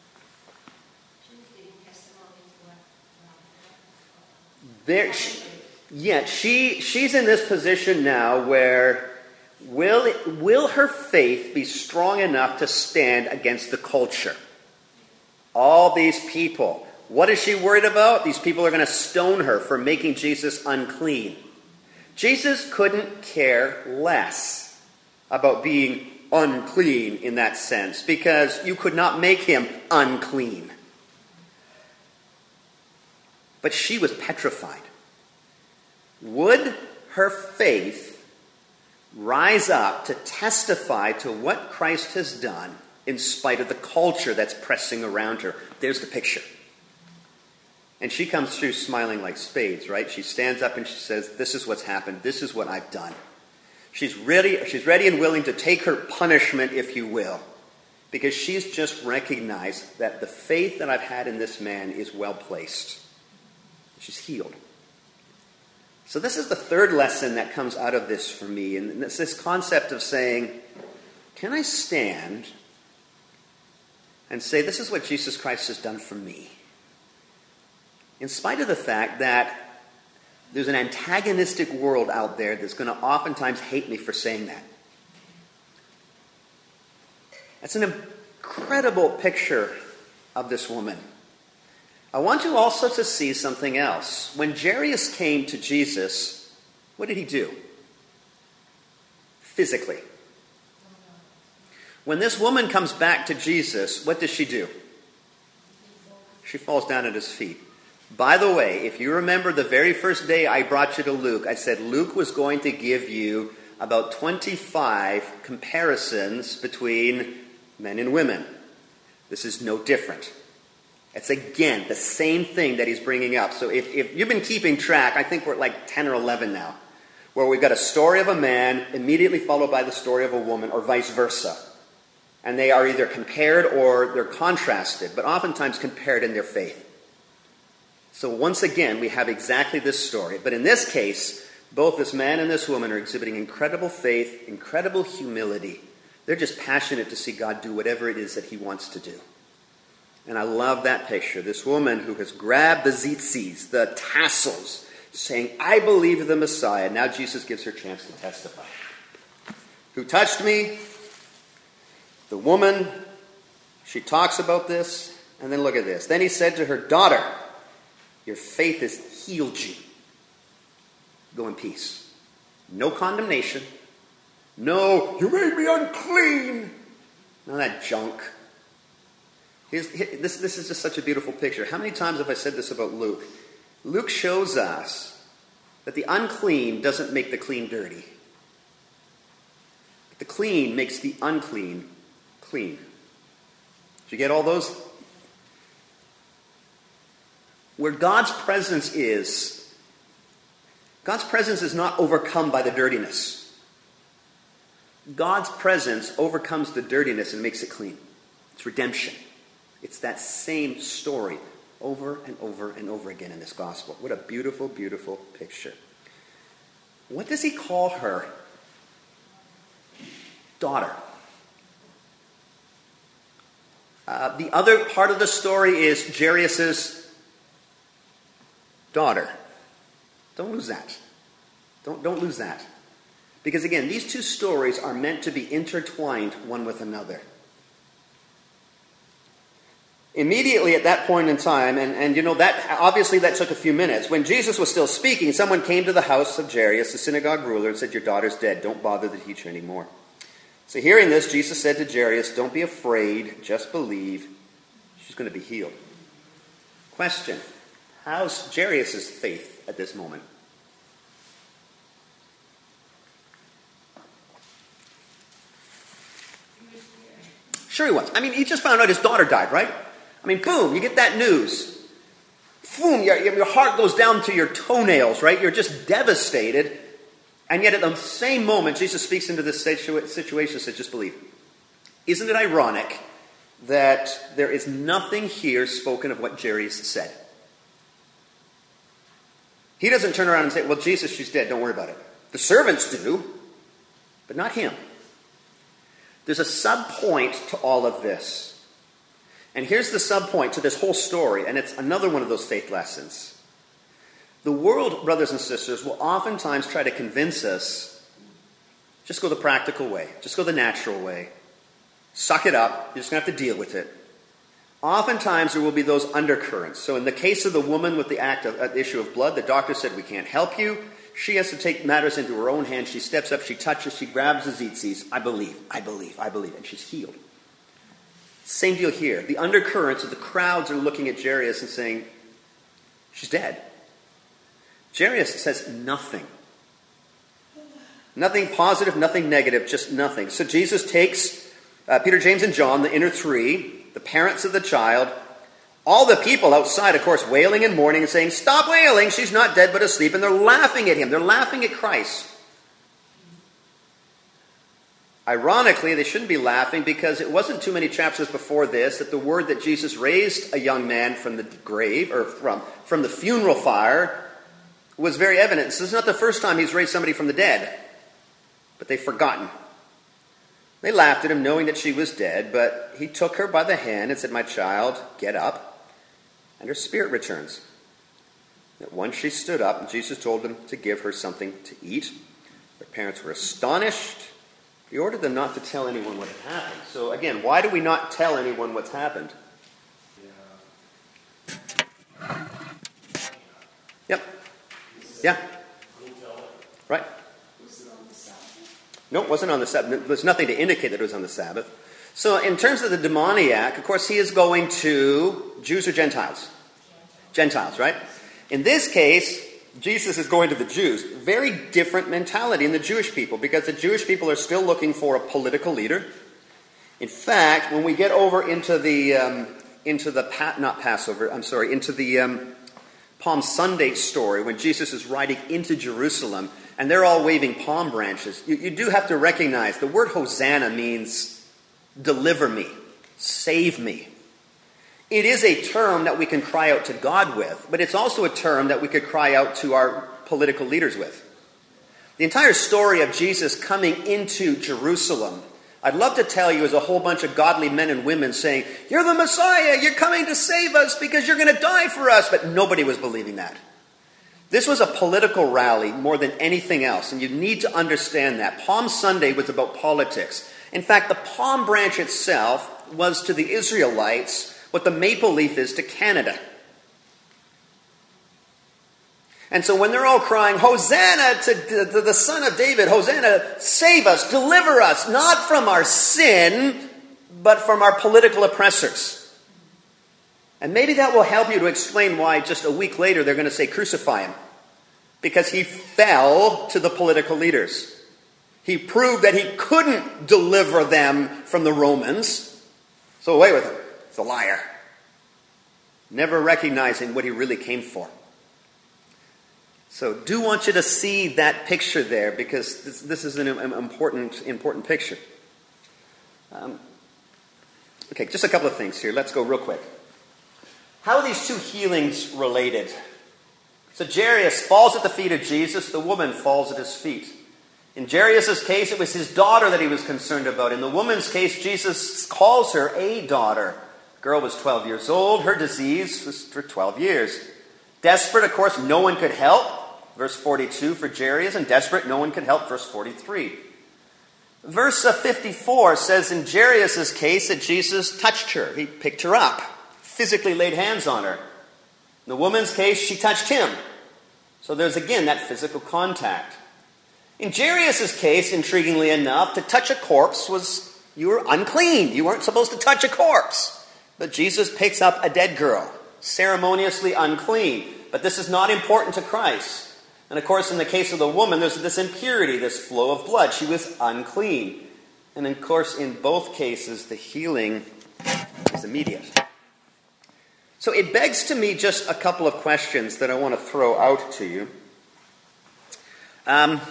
There, she, yeah, she she's in this position now where will will her faith be strong enough to stand against the culture? All these people. What is she worried about? These people are going to stone her for making Jesus unclean. Jesus couldn't care less about being unclean in that sense, because you could not make him unclean. But she was petrified. Would her faith rise up to testify to what Christ has done in spite of the culture that's pressing around her? There's the picture. And she comes through smiling like spades, right? She stands up and she says, this is what's happened. This is what I've done. She's ready, she's ready and willing to take her punishment, if you will, because she's just recognized that the faith that I've had in this man is well placed. She's healed. So this is the third lesson that comes out of this for me. And it's this concept of saying, can I stand and say, this is what Jesus Christ has done for me? In spite of the fact that there's an antagonistic world out there that's going to oftentimes hate me for saying that. That's an incredible picture of this woman. I want you also to see something else. When Jairus came to Jesus, what did he do? Physically. When this woman comes back to Jesus, what does she do? She falls down at his feet. By the way, if you remember the very first day I brought you to Luke, I said Luke was going to give you about twenty-five comparisons between men and women. This is no different. It's again the same thing that he's bringing up. So if, if you've been keeping track, I think we're at like ten or eleven now, where we've got a story of a man immediately followed by the story of a woman, or vice versa. And they are either compared or they're contrasted, but oftentimes compared in their faith. So once again, we have exactly this story. But in this case, both this man and this woman are exhibiting incredible faith, incredible humility. They're just passionate to see God do whatever it is that he wants to do. And I love that picture. This woman who has grabbed the tzitzis, the tassels, saying, I believe in the Messiah. Now Jesus gives her a chance to testify. Who touched me? The woman, she talks about this, and then look at this. Then he said to her, daughter, your faith has healed you. Go in peace. No condemnation. No, you made me unclean. None of that junk. Here's, here, this, this is just such a beautiful picture. How many times have I said this about Luke? Luke shows us that the unclean doesn't make the clean dirty. The clean makes the unclean clean. Did you get all those? Where God's presence is, God's presence is not overcome by the dirtiness. God's presence overcomes the dirtiness and makes it clean. It's redemption. It's that same story over and over and over again in this gospel. What a beautiful, beautiful picture. What does he call her? Daughter. Uh, the other part of the story is Jairus' daughter. Don't lose that. Don't, don't lose that. Because again, these two stories are meant to be intertwined one with another. Immediately at that point in time, and, and you know, that obviously that took a few minutes. When Jesus was still speaking, someone came to the house of Jairus, the synagogue ruler, and said, your daughter's dead. Don't bother the teacher anymore. So hearing this, Jesus said to Jairus, don't be afraid, just believe. She's going to be healed. Question, how's Jairus' faith at this moment? Sure he was. I mean, he just found out his daughter died, right? I mean, boom, you get that news. Boom, your, your heart goes down to your toenails, right? You're just devastated. And yet at the same moment, Jesus speaks into this situation and says, just believe. Isn't it ironic that there is nothing here spoken of what Jairus said? He doesn't turn around and say, well, Jesus, she's dead, don't worry about it. The servants do, but not him. There's a sub-point to all of this. And here's the sub-point to this whole story, and it's another one of those faith lessons. The world, brothers and sisters, will oftentimes try to convince us, just go the practical way, just go the natural way. Suck it up, you're just going to have to deal with it. Oftentimes there will be those undercurrents. So in the case of the woman with the act of, uh, issue of blood, the doctor said, we can't help you. She has to take matters into her own hands. She steps up, she touches, she grabs the tzitzis. I believe, I believe, I believe. And she's healed. Same deal here. The undercurrents of the crowds are looking at Jairus and saying, she's dead. Jairus says nothing. Nothing positive, nothing negative, just nothing. So Jesus takes uh, Peter, James, and John, the inner three, the parents of the child, all the people outside, of course, wailing and mourning and saying, stop wailing, she's not dead but asleep. And they're laughing at him. They're laughing at Christ. Ironically, they shouldn't be laughing because it wasn't too many chapters before this that the word that Jesus raised a young man from the grave, or from, from the funeral fire, was very evident. This is not the first time he's raised somebody from the dead. But they've forgotten. They laughed at him knowing that she was dead, but he took her by the hand and said, my child, get up. And her spirit returns. At once she stood up, and Jesus told them to give her something to eat. Her parents were astonished. He ordered them not to tell anyone what had happened. So again, why do we not tell anyone what's happened? Yeah. Yep. Yeah. Right. Was it on the Sabbath? No, it wasn't on the Sabbath. There's nothing to indicate that it was on the Sabbath. So in terms of the demoniac, of course, he is going to Jews or Gentiles? Gentiles, right? In this case, Jesus is going to the Jews. Very different mentality in the Jewish people, because the Jewish people are still looking for a political leader. In fact, when we get over into the um, into the pa- not Passover, I'm sorry, into the um, Palm Sunday story, when Jesus is riding into Jerusalem and they're all waving palm branches, you, you do have to recognize the word Hosanna means deliver me, save me. It is a term that we can cry out to God with, but it's also a term that we could cry out to our political leaders with. The entire story of Jesus coming into Jerusalem, I'd love to tell you, is a whole bunch of godly men and women saying, "You're the Messiah, you're coming to save us because you're going to die for us." But nobody was believing that. This was a political rally more than anything else, and you need to understand that. Palm Sunday was about politics. In fact, the palm branch itself was to the Israelites what the maple leaf is to Canada. And so when they're all crying, "Hosanna to, to, to the Son of David, Hosanna, save us, deliver us, not from our sin, but from our political oppressors." And maybe that will help you to explain why just a week later they're going to say, "Crucify him." Because he fell to the political leaders. He proved that he couldn't deliver them from the Romans. So away with him. He's a liar. Never recognizing what he really came for. So do want you to see that picture there, because this, this is an important, important picture. Um, okay, just a couple of things here. Let's go real quick. How are these two healings related? So Jairus falls at the feet of Jesus. The woman falls at his feet. In Jairus' case, it was his daughter that he was concerned about. In the woman's case, Jesus calls her a daughter. The girl was twelve years old. Her disease was for twelve years. Desperate, of course, no one could help. Verse forty-two for Jairus. And desperate, no one could help. Verse forty-three. Verse fifty-four says in Jairus' case that Jesus touched her. He picked her up, physically laid hands on her. In the woman's case, she touched him. So there's again that physical contact. In Jairus' case, intriguingly enough, to touch a corpse was, you were unclean. You weren't supposed to touch a corpse. But Jesus picks up a dead girl, ceremoniously unclean. But this is not important to Christ. And of course, in the case of the woman, there's this impurity, this flow of blood. She was unclean. And of course, in both cases, the healing is immediate. So it begs to me just a couple of questions that I want to throw out to you. Um...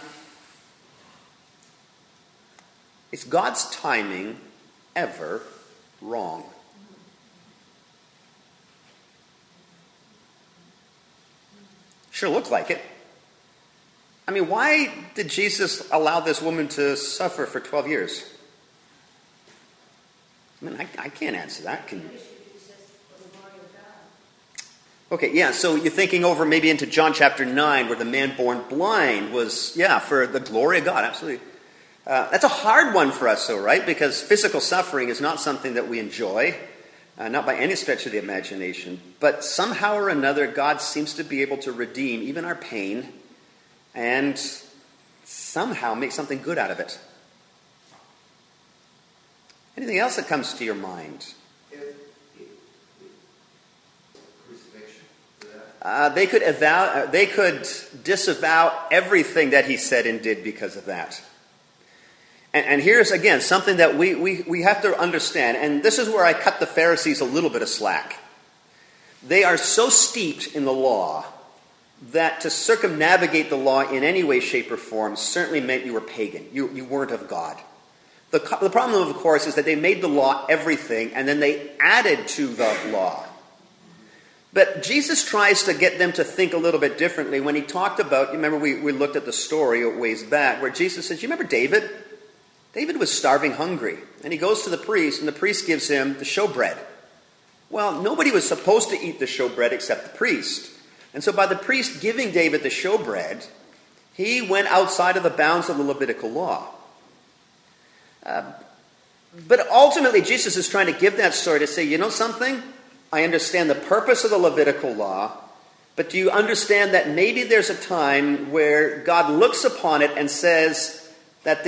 Is God's timing ever wrong? Sure looks like it. I mean, why did Jesus allow this woman to suffer for twelve years? I mean, I, I can't answer that. Can you? Okay, yeah, so you're thinking over maybe into John chapter nine, where the man born blind was, yeah, for the glory of God, absolutely. Uh, that's a hard one for us, though, right? Because physical suffering is not something that we enjoy, uh, not by any stretch of the imagination. But somehow or another, God seems to be able to redeem even our pain and somehow make something good out of it. Anything else that comes to your mind? Uh, they could avow, uh, they could disavow everything that he said and did because of that. And, and here's, again, something that we, we, we have to understand. And this is where I cut the Pharisees a little bit of slack. They are so steeped in the law that to circumnavigate the law in any way, shape, or form certainly meant you were pagan. You, you weren't of God. The, the problem, of course, is that they made the law everything, and then they added to the law. But Jesus tries to get them to think a little bit differently when he talked about, you remember we, we looked at the story a ways back, where Jesus says, you remember David? David was starving hungry, and he goes to the priest, and the priest gives him the showbread. Well, nobody was supposed to eat the showbread except the priest. And so by the priest giving David the showbread, he went outside of the bounds of the Levitical law. Uh, but ultimately, Jesus is trying to give that story to say, you know something? I understand the purpose of the Levitical law, but do you understand that maybe there's a time where God looks upon it and says that this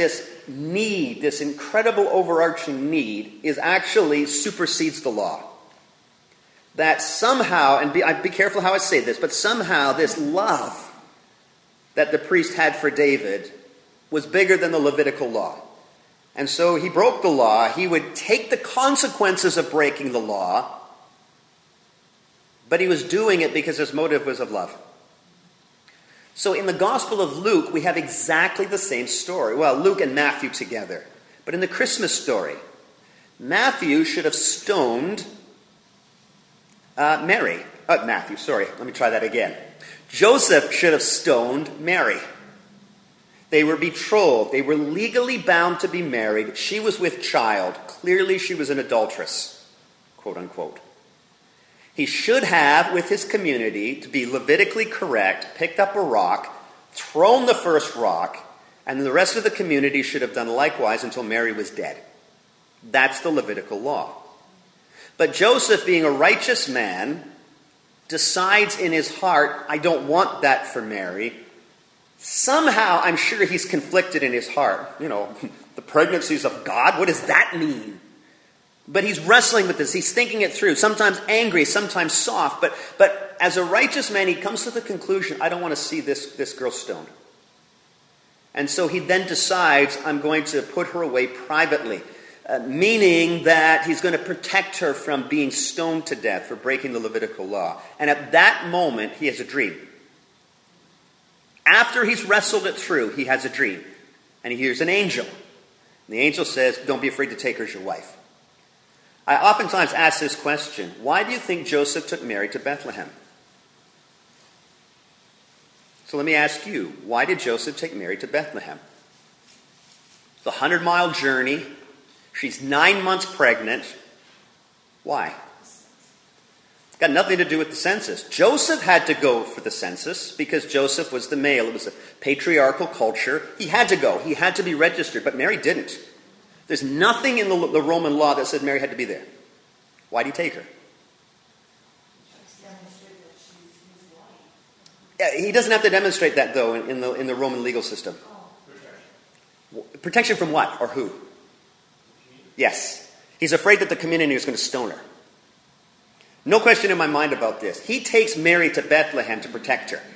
need, this incredible overarching need, is actually supersedes the law. That somehow, and be, be careful how I say this, but somehow this love that the priest had for David was bigger than the Levitical law. And so he broke the law. He would take the consequences of breaking the law, but he was doing it because his motive was of love. So in the Gospel of Luke, we have exactly the same story. Well, Luke and Matthew together. But in the Christmas story, Matthew should have stoned uh, Mary. Uh, Matthew, sorry. Let me try that again. Joseph should have stoned Mary. They were betrothed. They were legally bound to be married. She was with child. Clearly she was an adulteress, quote unquote. He should have, with his community, to be Levitically correct, picked up a rock, thrown the first rock, and the rest of the community should have done likewise until Mary was dead. That's the Levitical law. But Joseph, being a righteous man, decides in his heart, I don't want that for Mary. Somehow, I'm sure he's conflicted in his heart. You know, the pregnancies of God, what does that mean? But he's wrestling with this. He's thinking it through. Sometimes angry, sometimes soft. But but as a righteous man, he comes to the conclusion, I don't want to see this, this girl stoned. And so he then decides, I'm going to put her away privately. Uh, meaning that he's going to protect her from being stoned to death for breaking the Levitical law. And at that moment, he has a dream. After he's wrestled it through, he has a dream. And he hears an angel. And the angel says, don't be afraid to take her as your wife. I oftentimes ask this question, why do you think Joseph took Mary to Bethlehem? So let me ask you, why did Joseph take Mary to Bethlehem? It's a hundred-mile journey. She's nine months pregnant. Why? It's got nothing to do with the census. Joseph had to go for the census because Joseph was the male. It was a patriarchal culture. He had to go. He had to be registered, but Mary didn't. There's nothing in the, the Roman law that said Mary had to be there. Why did he take her? Yeah, he doesn't have to demonstrate that, though, in, in, the, in the Roman legal system. Protection. Protection from what or who? Yes. He's afraid that the community is going to stone her. No question in my mind about this. He takes Mary to Bethlehem to protect her.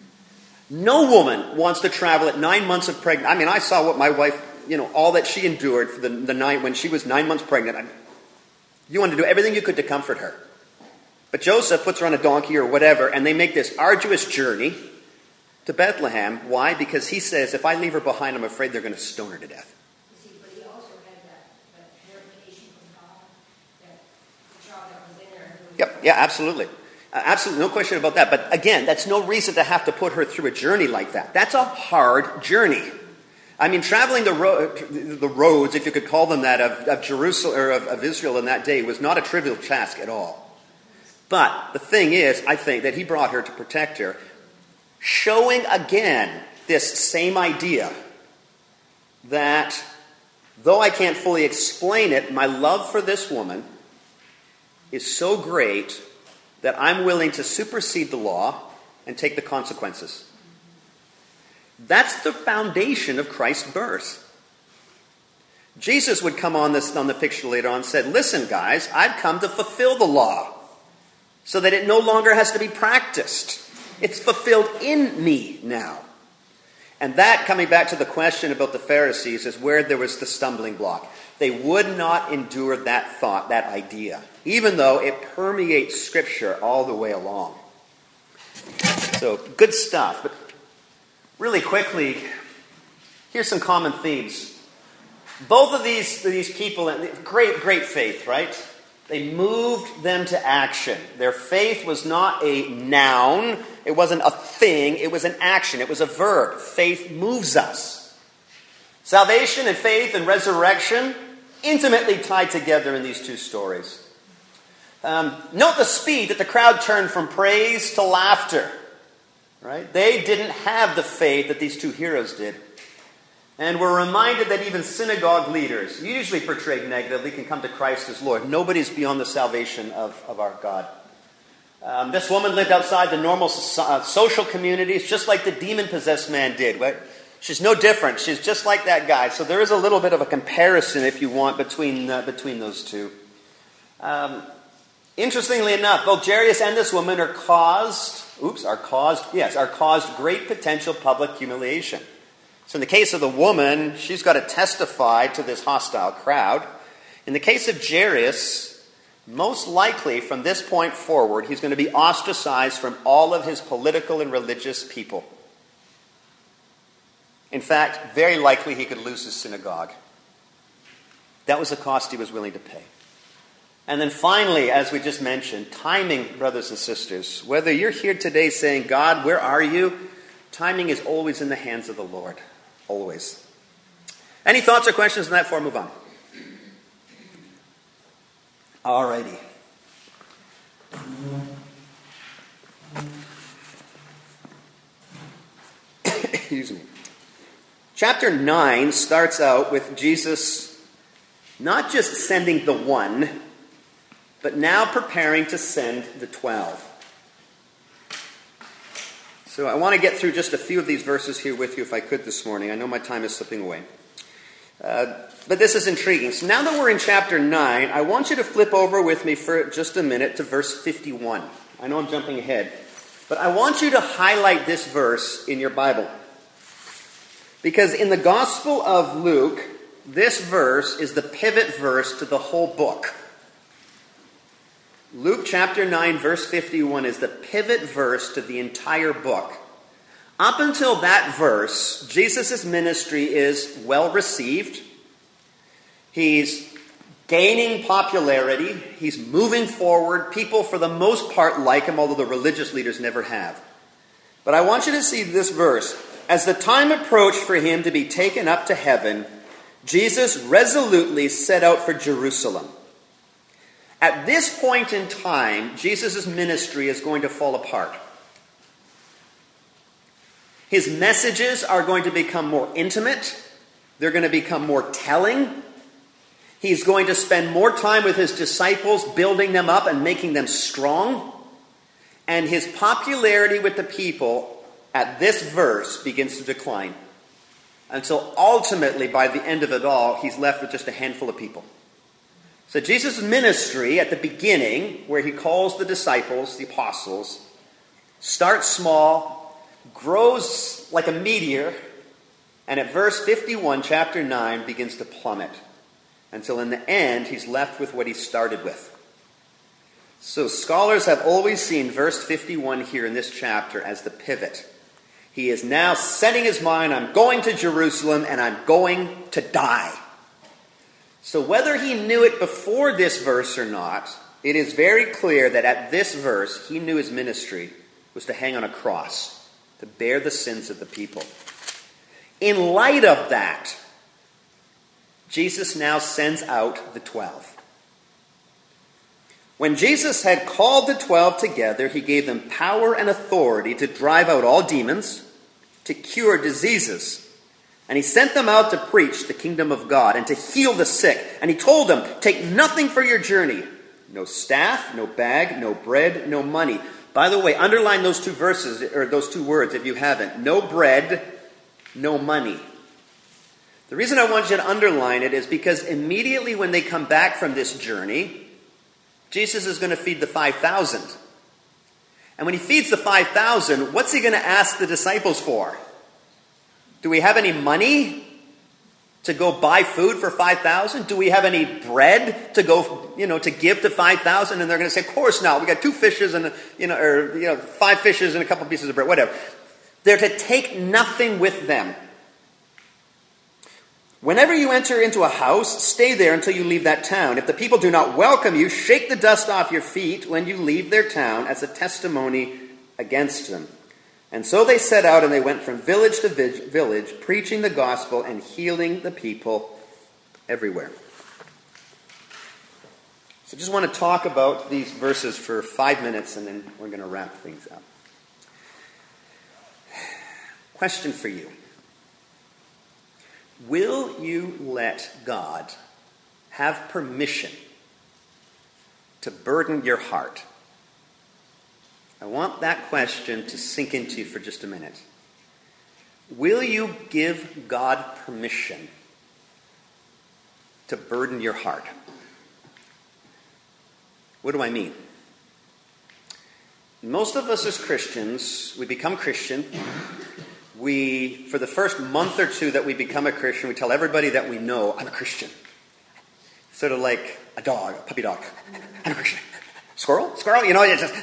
No woman wants to travel at nine months of pregnancy. I mean, I saw what my wife, you know, all that she endured for the, the nine, when she was nine months pregnant. I, you wanted to do everything you could to comfort her. But Joseph puts her on a donkey or whatever, and they make this arduous journey to Bethlehem. Why? Because he says, if I leave her behind, I'm afraid they're going to stone her to death. See, but he also had that, that verification from God that the child that was in there. Yep, yeah, absolutely. Uh, absolutely, no question about that. But again, that's no reason to have to put her through a journey like that. That's a hard journey. I mean, traveling the, ro- the roads, if you could call them that, of, of Jerusalem or of, of Israel in that day was not a trivial task at all. But the thing is, I think, that he brought her to protect her, showing again this same idea that though I can't fully explain it, my love for this woman is so great that I'm willing to supersede the law and take the consequences. That's the foundation of Christ's birth. Jesus would come on this on the picture later on and said, listen, guys, I've come to fulfill the law so that it no longer has to be practiced. It's fulfilled in me now. And that, coming back to the question about the Pharisees, is where there was the stumbling block. They would not endure that thought, that idea, even though it permeates Scripture all the way along. So, good stuff. But really quickly, here's some common themes. Both of these, these people, great, great faith, right? They moved them to action. Their faith was not a noun. It wasn't a thing. It was an action. It was a verb. Faith moves us. Salvation and faith and resurrection, intimately tied together in these two stories. Um, note the speed that the crowd turned from praise to laughter. Right? They didn't have the faith that these two heroes did. And we're reminded that even synagogue leaders, usually portrayed negatively, can come to Christ as Lord. Nobody's beyond the salvation of, of our God. Um, this woman lived outside the normal so, uh, social communities, just like the demon-possessed man did. Right? She's no different. She's just like that guy. So there is a little bit of a comparison, if you want, between uh, between those two. Um, interestingly enough, both Jairus and this woman are caused, oops, are caused, yes, are caused great potential public humiliation. So in the case of the woman, she's got to testify to this hostile crowd. In the case of Jairus, most likely from this point forward, he's going to be ostracized from all of his political and religious people. In fact, very likely he could lose his synagogue. That was the cost he was willing to pay. And then finally, as we just mentioned, timing, brothers and sisters. Whether you're here today saying, God, where are you? Timing is always in the hands of the Lord. Always. Any thoughts or questions on that before I move on? Alrighty. Excuse me. Chapter nine starts out with Jesus not just sending the one, but now preparing to send the twelve. So I want to get through just a few of these verses here with you if I could this morning. I know my time is slipping away. Uh, but this is intriguing. So now that we're in chapter nine, I want you to flip over with me for just a minute to verse fifty-one. I know I'm jumping ahead, but I want you to highlight this verse in your Bible. Because in the Gospel of Luke, this verse is the pivot verse to the whole book. Luke chapter nine, verse fifty-one is the pivot verse to the entire book. Up until that verse, Jesus' ministry is well received. He's gaining popularity. He's moving forward. People, for the most part, like him, although the religious leaders never have. But I want you to see this verse. As the time approached for him to be taken up to heaven, Jesus resolutely set out for Jerusalem. At this point in time, Jesus' ministry is going to fall apart. His messages are going to become more intimate. They're going to become more telling. He's going to spend more time with his disciples, building them up and making them strong. And his popularity with the people at this verse begins to decline. Until ultimately, by the end of it all, he's left with just a handful of people. So Jesus' ministry at the beginning, where he calls the disciples, the apostles, starts small, grows like a meteor, and at verse fifty-one, chapter nine, begins to plummet. Until in the end, he's left with what he started with. So scholars have always seen verse fifty-one here in this chapter as the pivot. He is now setting his mind, I'm going to Jerusalem and I'm going to die. So whether he knew it before this verse or not, it is very clear that at this verse, he knew his ministry was to hang on a cross, to bear the sins of the people. In light of that, Jesus now sends out the twelve. When Jesus had called the twelve together, he gave them power and authority to drive out all demons, to cure diseases. And he sent them out to preach the kingdom of God and to heal the sick. And he told them, take nothing for your journey. No staff, no bag, no bread, no money. By the way, underline those two verses, or those two words if you haven't. No bread, no money. The reason I want you to underline it is because immediately when they come back from this journey, Jesus is going to feed the five thousand. And when he feeds the five thousand, what's he going to ask the disciples for? Do we have any money to go buy food for five thousand? Do we have any bread to go, you know, to give to five thousand? And they're going to say, of course not. We got two fishes and, you know, or, you know, five fishes and a couple pieces of bread, whatever. They're to take nothing with them. Whenever you enter into a house, stay there until you leave that town. If the people do not welcome you, shake the dust off your feet when you leave their town as a testimony against them. And so they set out and they went from village to village, preaching the gospel and healing the people everywhere. So I just want to talk about these verses for five minutes and then we're going to wrap things up. Question for you. Will you let God have permission to burden your heart? I want that question to sink into you for just a minute. Will you give God permission to burden your heart? What do I mean? Most of us as Christians, we become Christian. We, for the first month or two that we become a Christian, we tell everybody that we know, I'm a Christian. Sort of like a dog, a puppy dog. I'm a Christian. Squirrel? Squirrel? You know, it's just...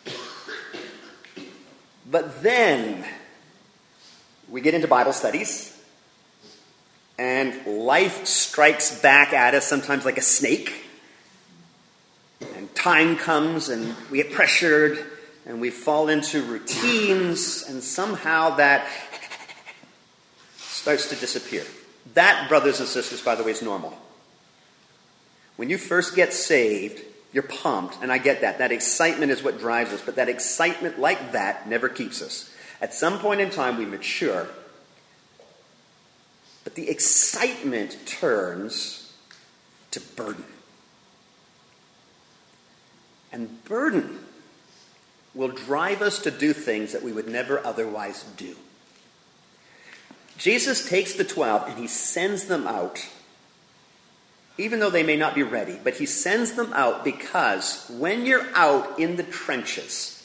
But then we get into Bible studies, and life strikes back at us sometimes like a snake. And time comes, and we get pressured, and we fall into routines, and somehow that starts to disappear. That, brothers and sisters, by the way, is normal. When you first get saved, you're pumped, and I get that. That excitement is what drives us, but that excitement like that never keeps us. At some point in time, we mature, but the excitement turns to burden. And burden will drive us to do things that we would never otherwise do. Jesus takes the twelve and he sends them out, even though they may not be ready. But he sends them out because when you're out in the trenches,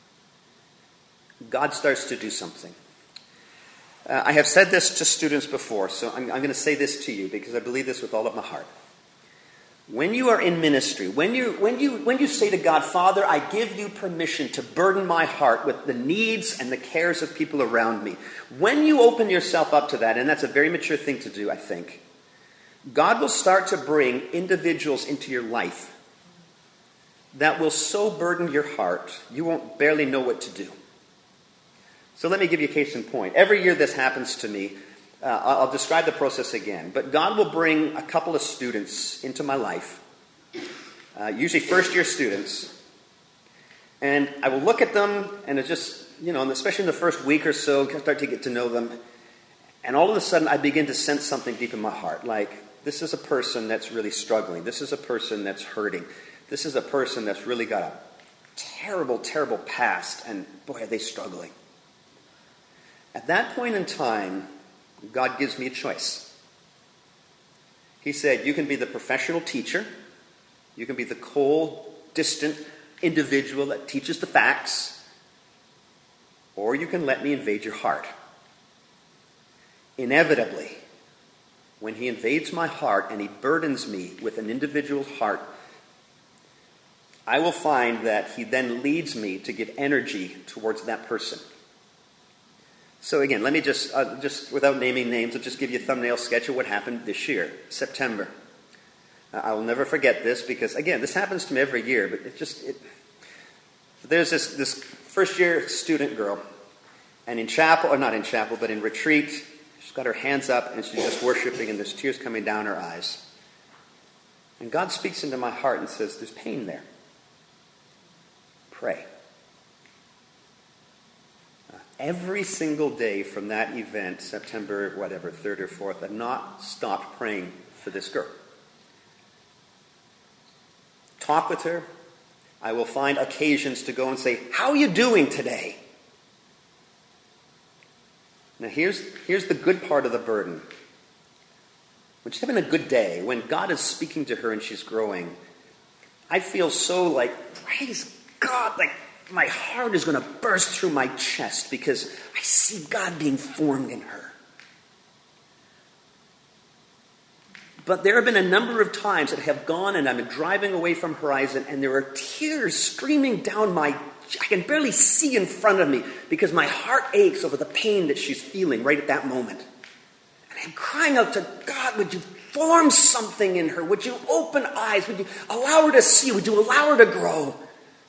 God starts to do something. Uh, I have said this to students before, so I'm, I'm going to say this to you because I believe this with all of my heart. When you are in ministry, when you, when you, when you say to God, Father, I give you permission to burden my heart with the needs and the cares of people around me. When you open yourself up to that, and that's a very mature thing to do, I think, God will start to bring individuals into your life that will so burden your heart, you won't barely know what to do. So let me give you a case in point. Every year this happens to me. Uh, I'll describe the process again. But God will bring a couple of students into my life, uh, usually first-year students. And I will look at them, and it just, you know, especially in the first week or so, start to get to know them. And all of a sudden, I begin to sense something deep in my heart. Like, this is a person that's really struggling. This is a person that's hurting. This is a person that's really got a terrible, terrible past. And boy, are they struggling. At that point in time, God gives me a choice. He said, you can be the professional teacher. You can be the cold, distant individual that teaches the facts. Or you can let me invade your heart. Inevitably, when he invades my heart and he burdens me with an individual's heart, I will find that he then leads me to give energy towards that person. So again, let me just, uh, just without naming names, I'll just give you a thumbnail sketch of what happened this year, September. Uh, I will never forget this because, again, this happens to me every year, but it just, it, there's this, this first-year student girl, and in chapel, or not in chapel, but in retreat, she's got her hands up, and she's just worshiping, and there's tears coming down her eyes. And God speaks into my heart and says, there's pain there. Pray. Every single day from that event, September, whatever, third or fourth, I've not stopped praying for this girl. Talk with her. I will find occasions to go and say, how are you doing today? Now here's, here's the good part of the burden. When she's having a good day, when God is speaking to her and she's growing, I feel so like, praise God, like, my heart is going to burst through my chest because I see God being formed in her. But there have been a number of times that have gone and I'm driving away from Horizon and there are tears streaming down my, I can barely see in front of me because my heart aches over the pain that she's feeling right at that moment. And I'm crying out to God, would you form something in her? Would you open eyes? Would you allow her to see? Would you allow her to grow?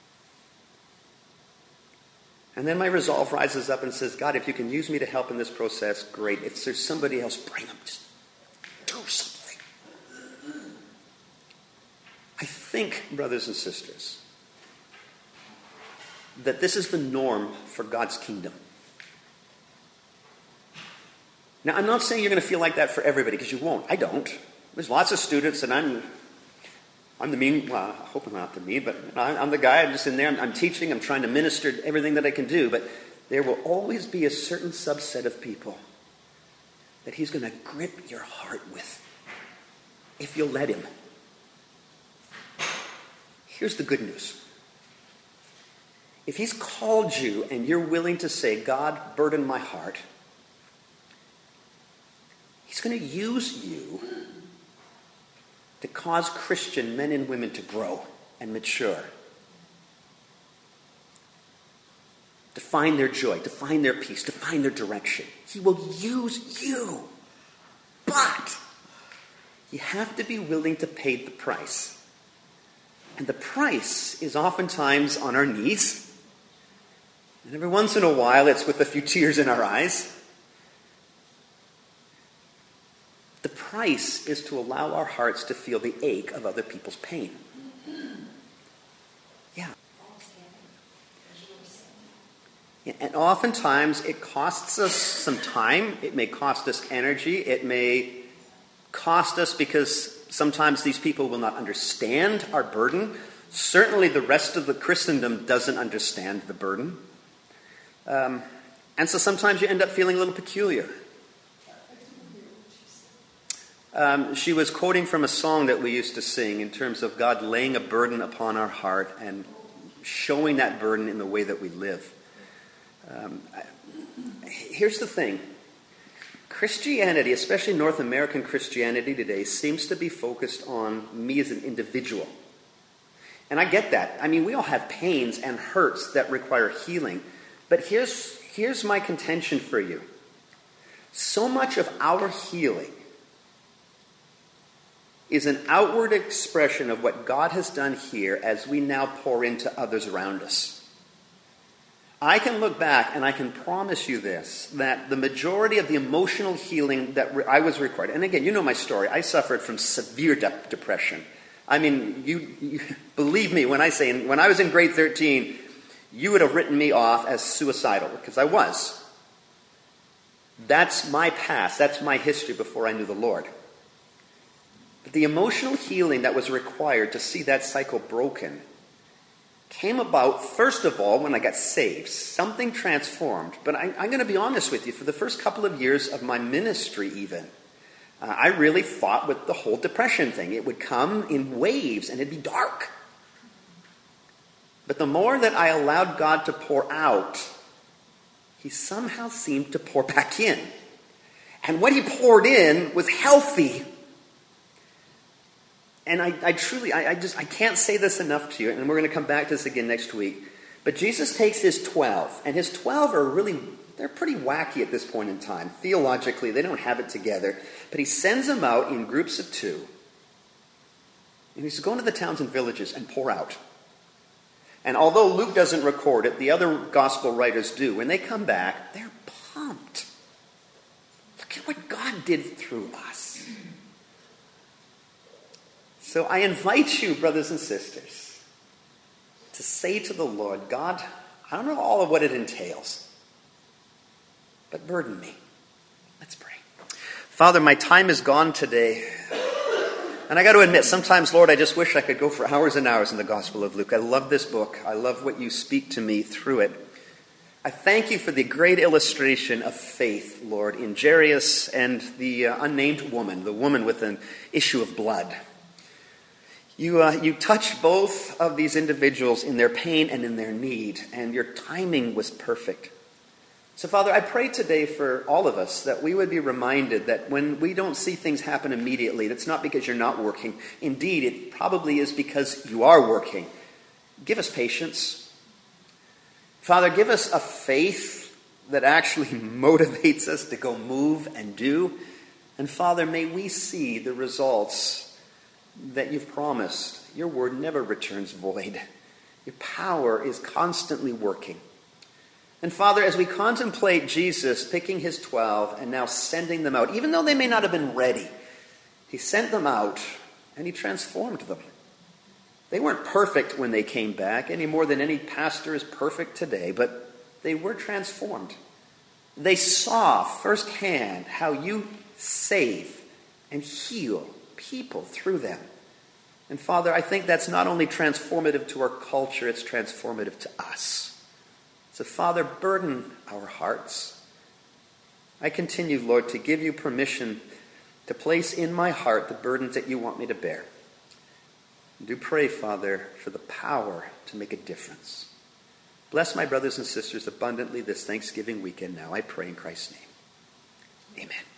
And then my resolve rises up and says, God, if you can use me to help in this process, great. If there's somebody else, bring them. Just do something. I think, brothers and sisters, that this is the norm for God's kingdom. Now, I'm not saying you're going to feel like that for everybody, because you won't. I don't. There's lots of students, and I'm I'm the mean, well, I hope I'm not the mean, but I'm the guy, I'm just in there, I'm, I'm teaching, I'm trying to minister everything that I can do, but there will always be a certain subset of people that he's going to grip your heart with, if you'll let him. Here's the good news. If he's called you and you're willing to say, God, burden my heart, he's going to use you to cause Christian men and women to grow and mature, to find their joy, to find their peace, to find their direction. He will use you. But you have to be willing to pay the price. And the price is oftentimes on our knees. And every once in a while, it's with a few tears in our eyes. The price is to allow our hearts to feel the ache of other people's pain. Yeah. Yeah. And oftentimes, it costs us some time. It may cost us energy. It may cost us because sometimes these people will not understand our burden. Certainly the rest of the Christendom doesn't understand the burden. Um, and so sometimes you end up feeling a little peculiar. Um, she was quoting from a song that we used to sing in terms of God laying a burden upon our heart and showing that burden in the way that we live. Um, here's the thing. Christianity, especially North American Christianity today, seems to be focused on me as an individual. And I get that. I mean, we all have pains and hurts that require healing. But here's, here's my contention for you. So much of our healing is an outward expression of what God has done here as we now pour into others around us. I can look back and I can promise you this, that the majority of the emotional healing that re- I was required, and again, you know my story, I suffered from severe de- depression. I mean, you, you believe me when I say, when I was in grade thirteen, you would have written me off as suicidal, because I was. That's my past, that's my history before I knew the Lord. But the emotional healing that was required to see that cycle broken came about, first of all, when I got saved. Something transformed. But I, I'm going to be honest with you. For the first couple of years of my ministry even, uh, I really fought with the whole depression thing. It would come in waves and it'd be dark. But the more that I allowed God to pour out, he somehow seemed to pour back in. And what he poured in was healthy. And I, I truly, I, I just, I can't say this enough to you, and we're going to come back to this again next week. But Jesus takes his twelve, and his twelve are really, they're pretty wacky at this point in time. Theologically, they don't have it together. But he sends them out in groups of two. And he says, go into the towns and villages and pour out. And although Luke doesn't record it, the other gospel writers do. When they come back, they're pumped. Look at what God did through us. So I invite you, brothers and sisters, to say to the Lord, God, I don't know all of what it entails, but burden me. Let's pray. Father, my time is gone today. And I got to admit, sometimes, Lord, I just wish I could go for hours and hours in the Gospel of Luke. I love this book. I love what you speak to me through it. I thank you for the great illustration of faith, Lord, in Jairus and the uh, unnamed woman, the woman with an issue of blood. You, uh, you touched both of these individuals in their pain and in their need, and your timing was perfect. So, Father, I pray today for all of us that we would be reminded that when we don't see things happen immediately, that's not because you're not working. Indeed, it probably is because you are working. Give us patience. Father, give us a faith that actually motivates us to go move and do. And Father, may we see the results that you've promised. Your word never returns void. Your power is constantly working. And Father, as we contemplate Jesus picking his twelve and now sending them out, even though they may not have been ready, he sent them out and he transformed them. They weren't perfect when they came back, any more than any pastor is perfect today, but they were transformed. They saw firsthand how you save and heal people through them. And Father, I think that's not only transformative to our culture, it's transformative to us. So, Father, burden our hearts. I continue, Lord, to give you permission to place in my heart the burdens that you want me to bear. I do pray, Father, for the power to make a difference. Bless my brothers and sisters abundantly this Thanksgiving weekend now. I pray in Christ's name. Amen.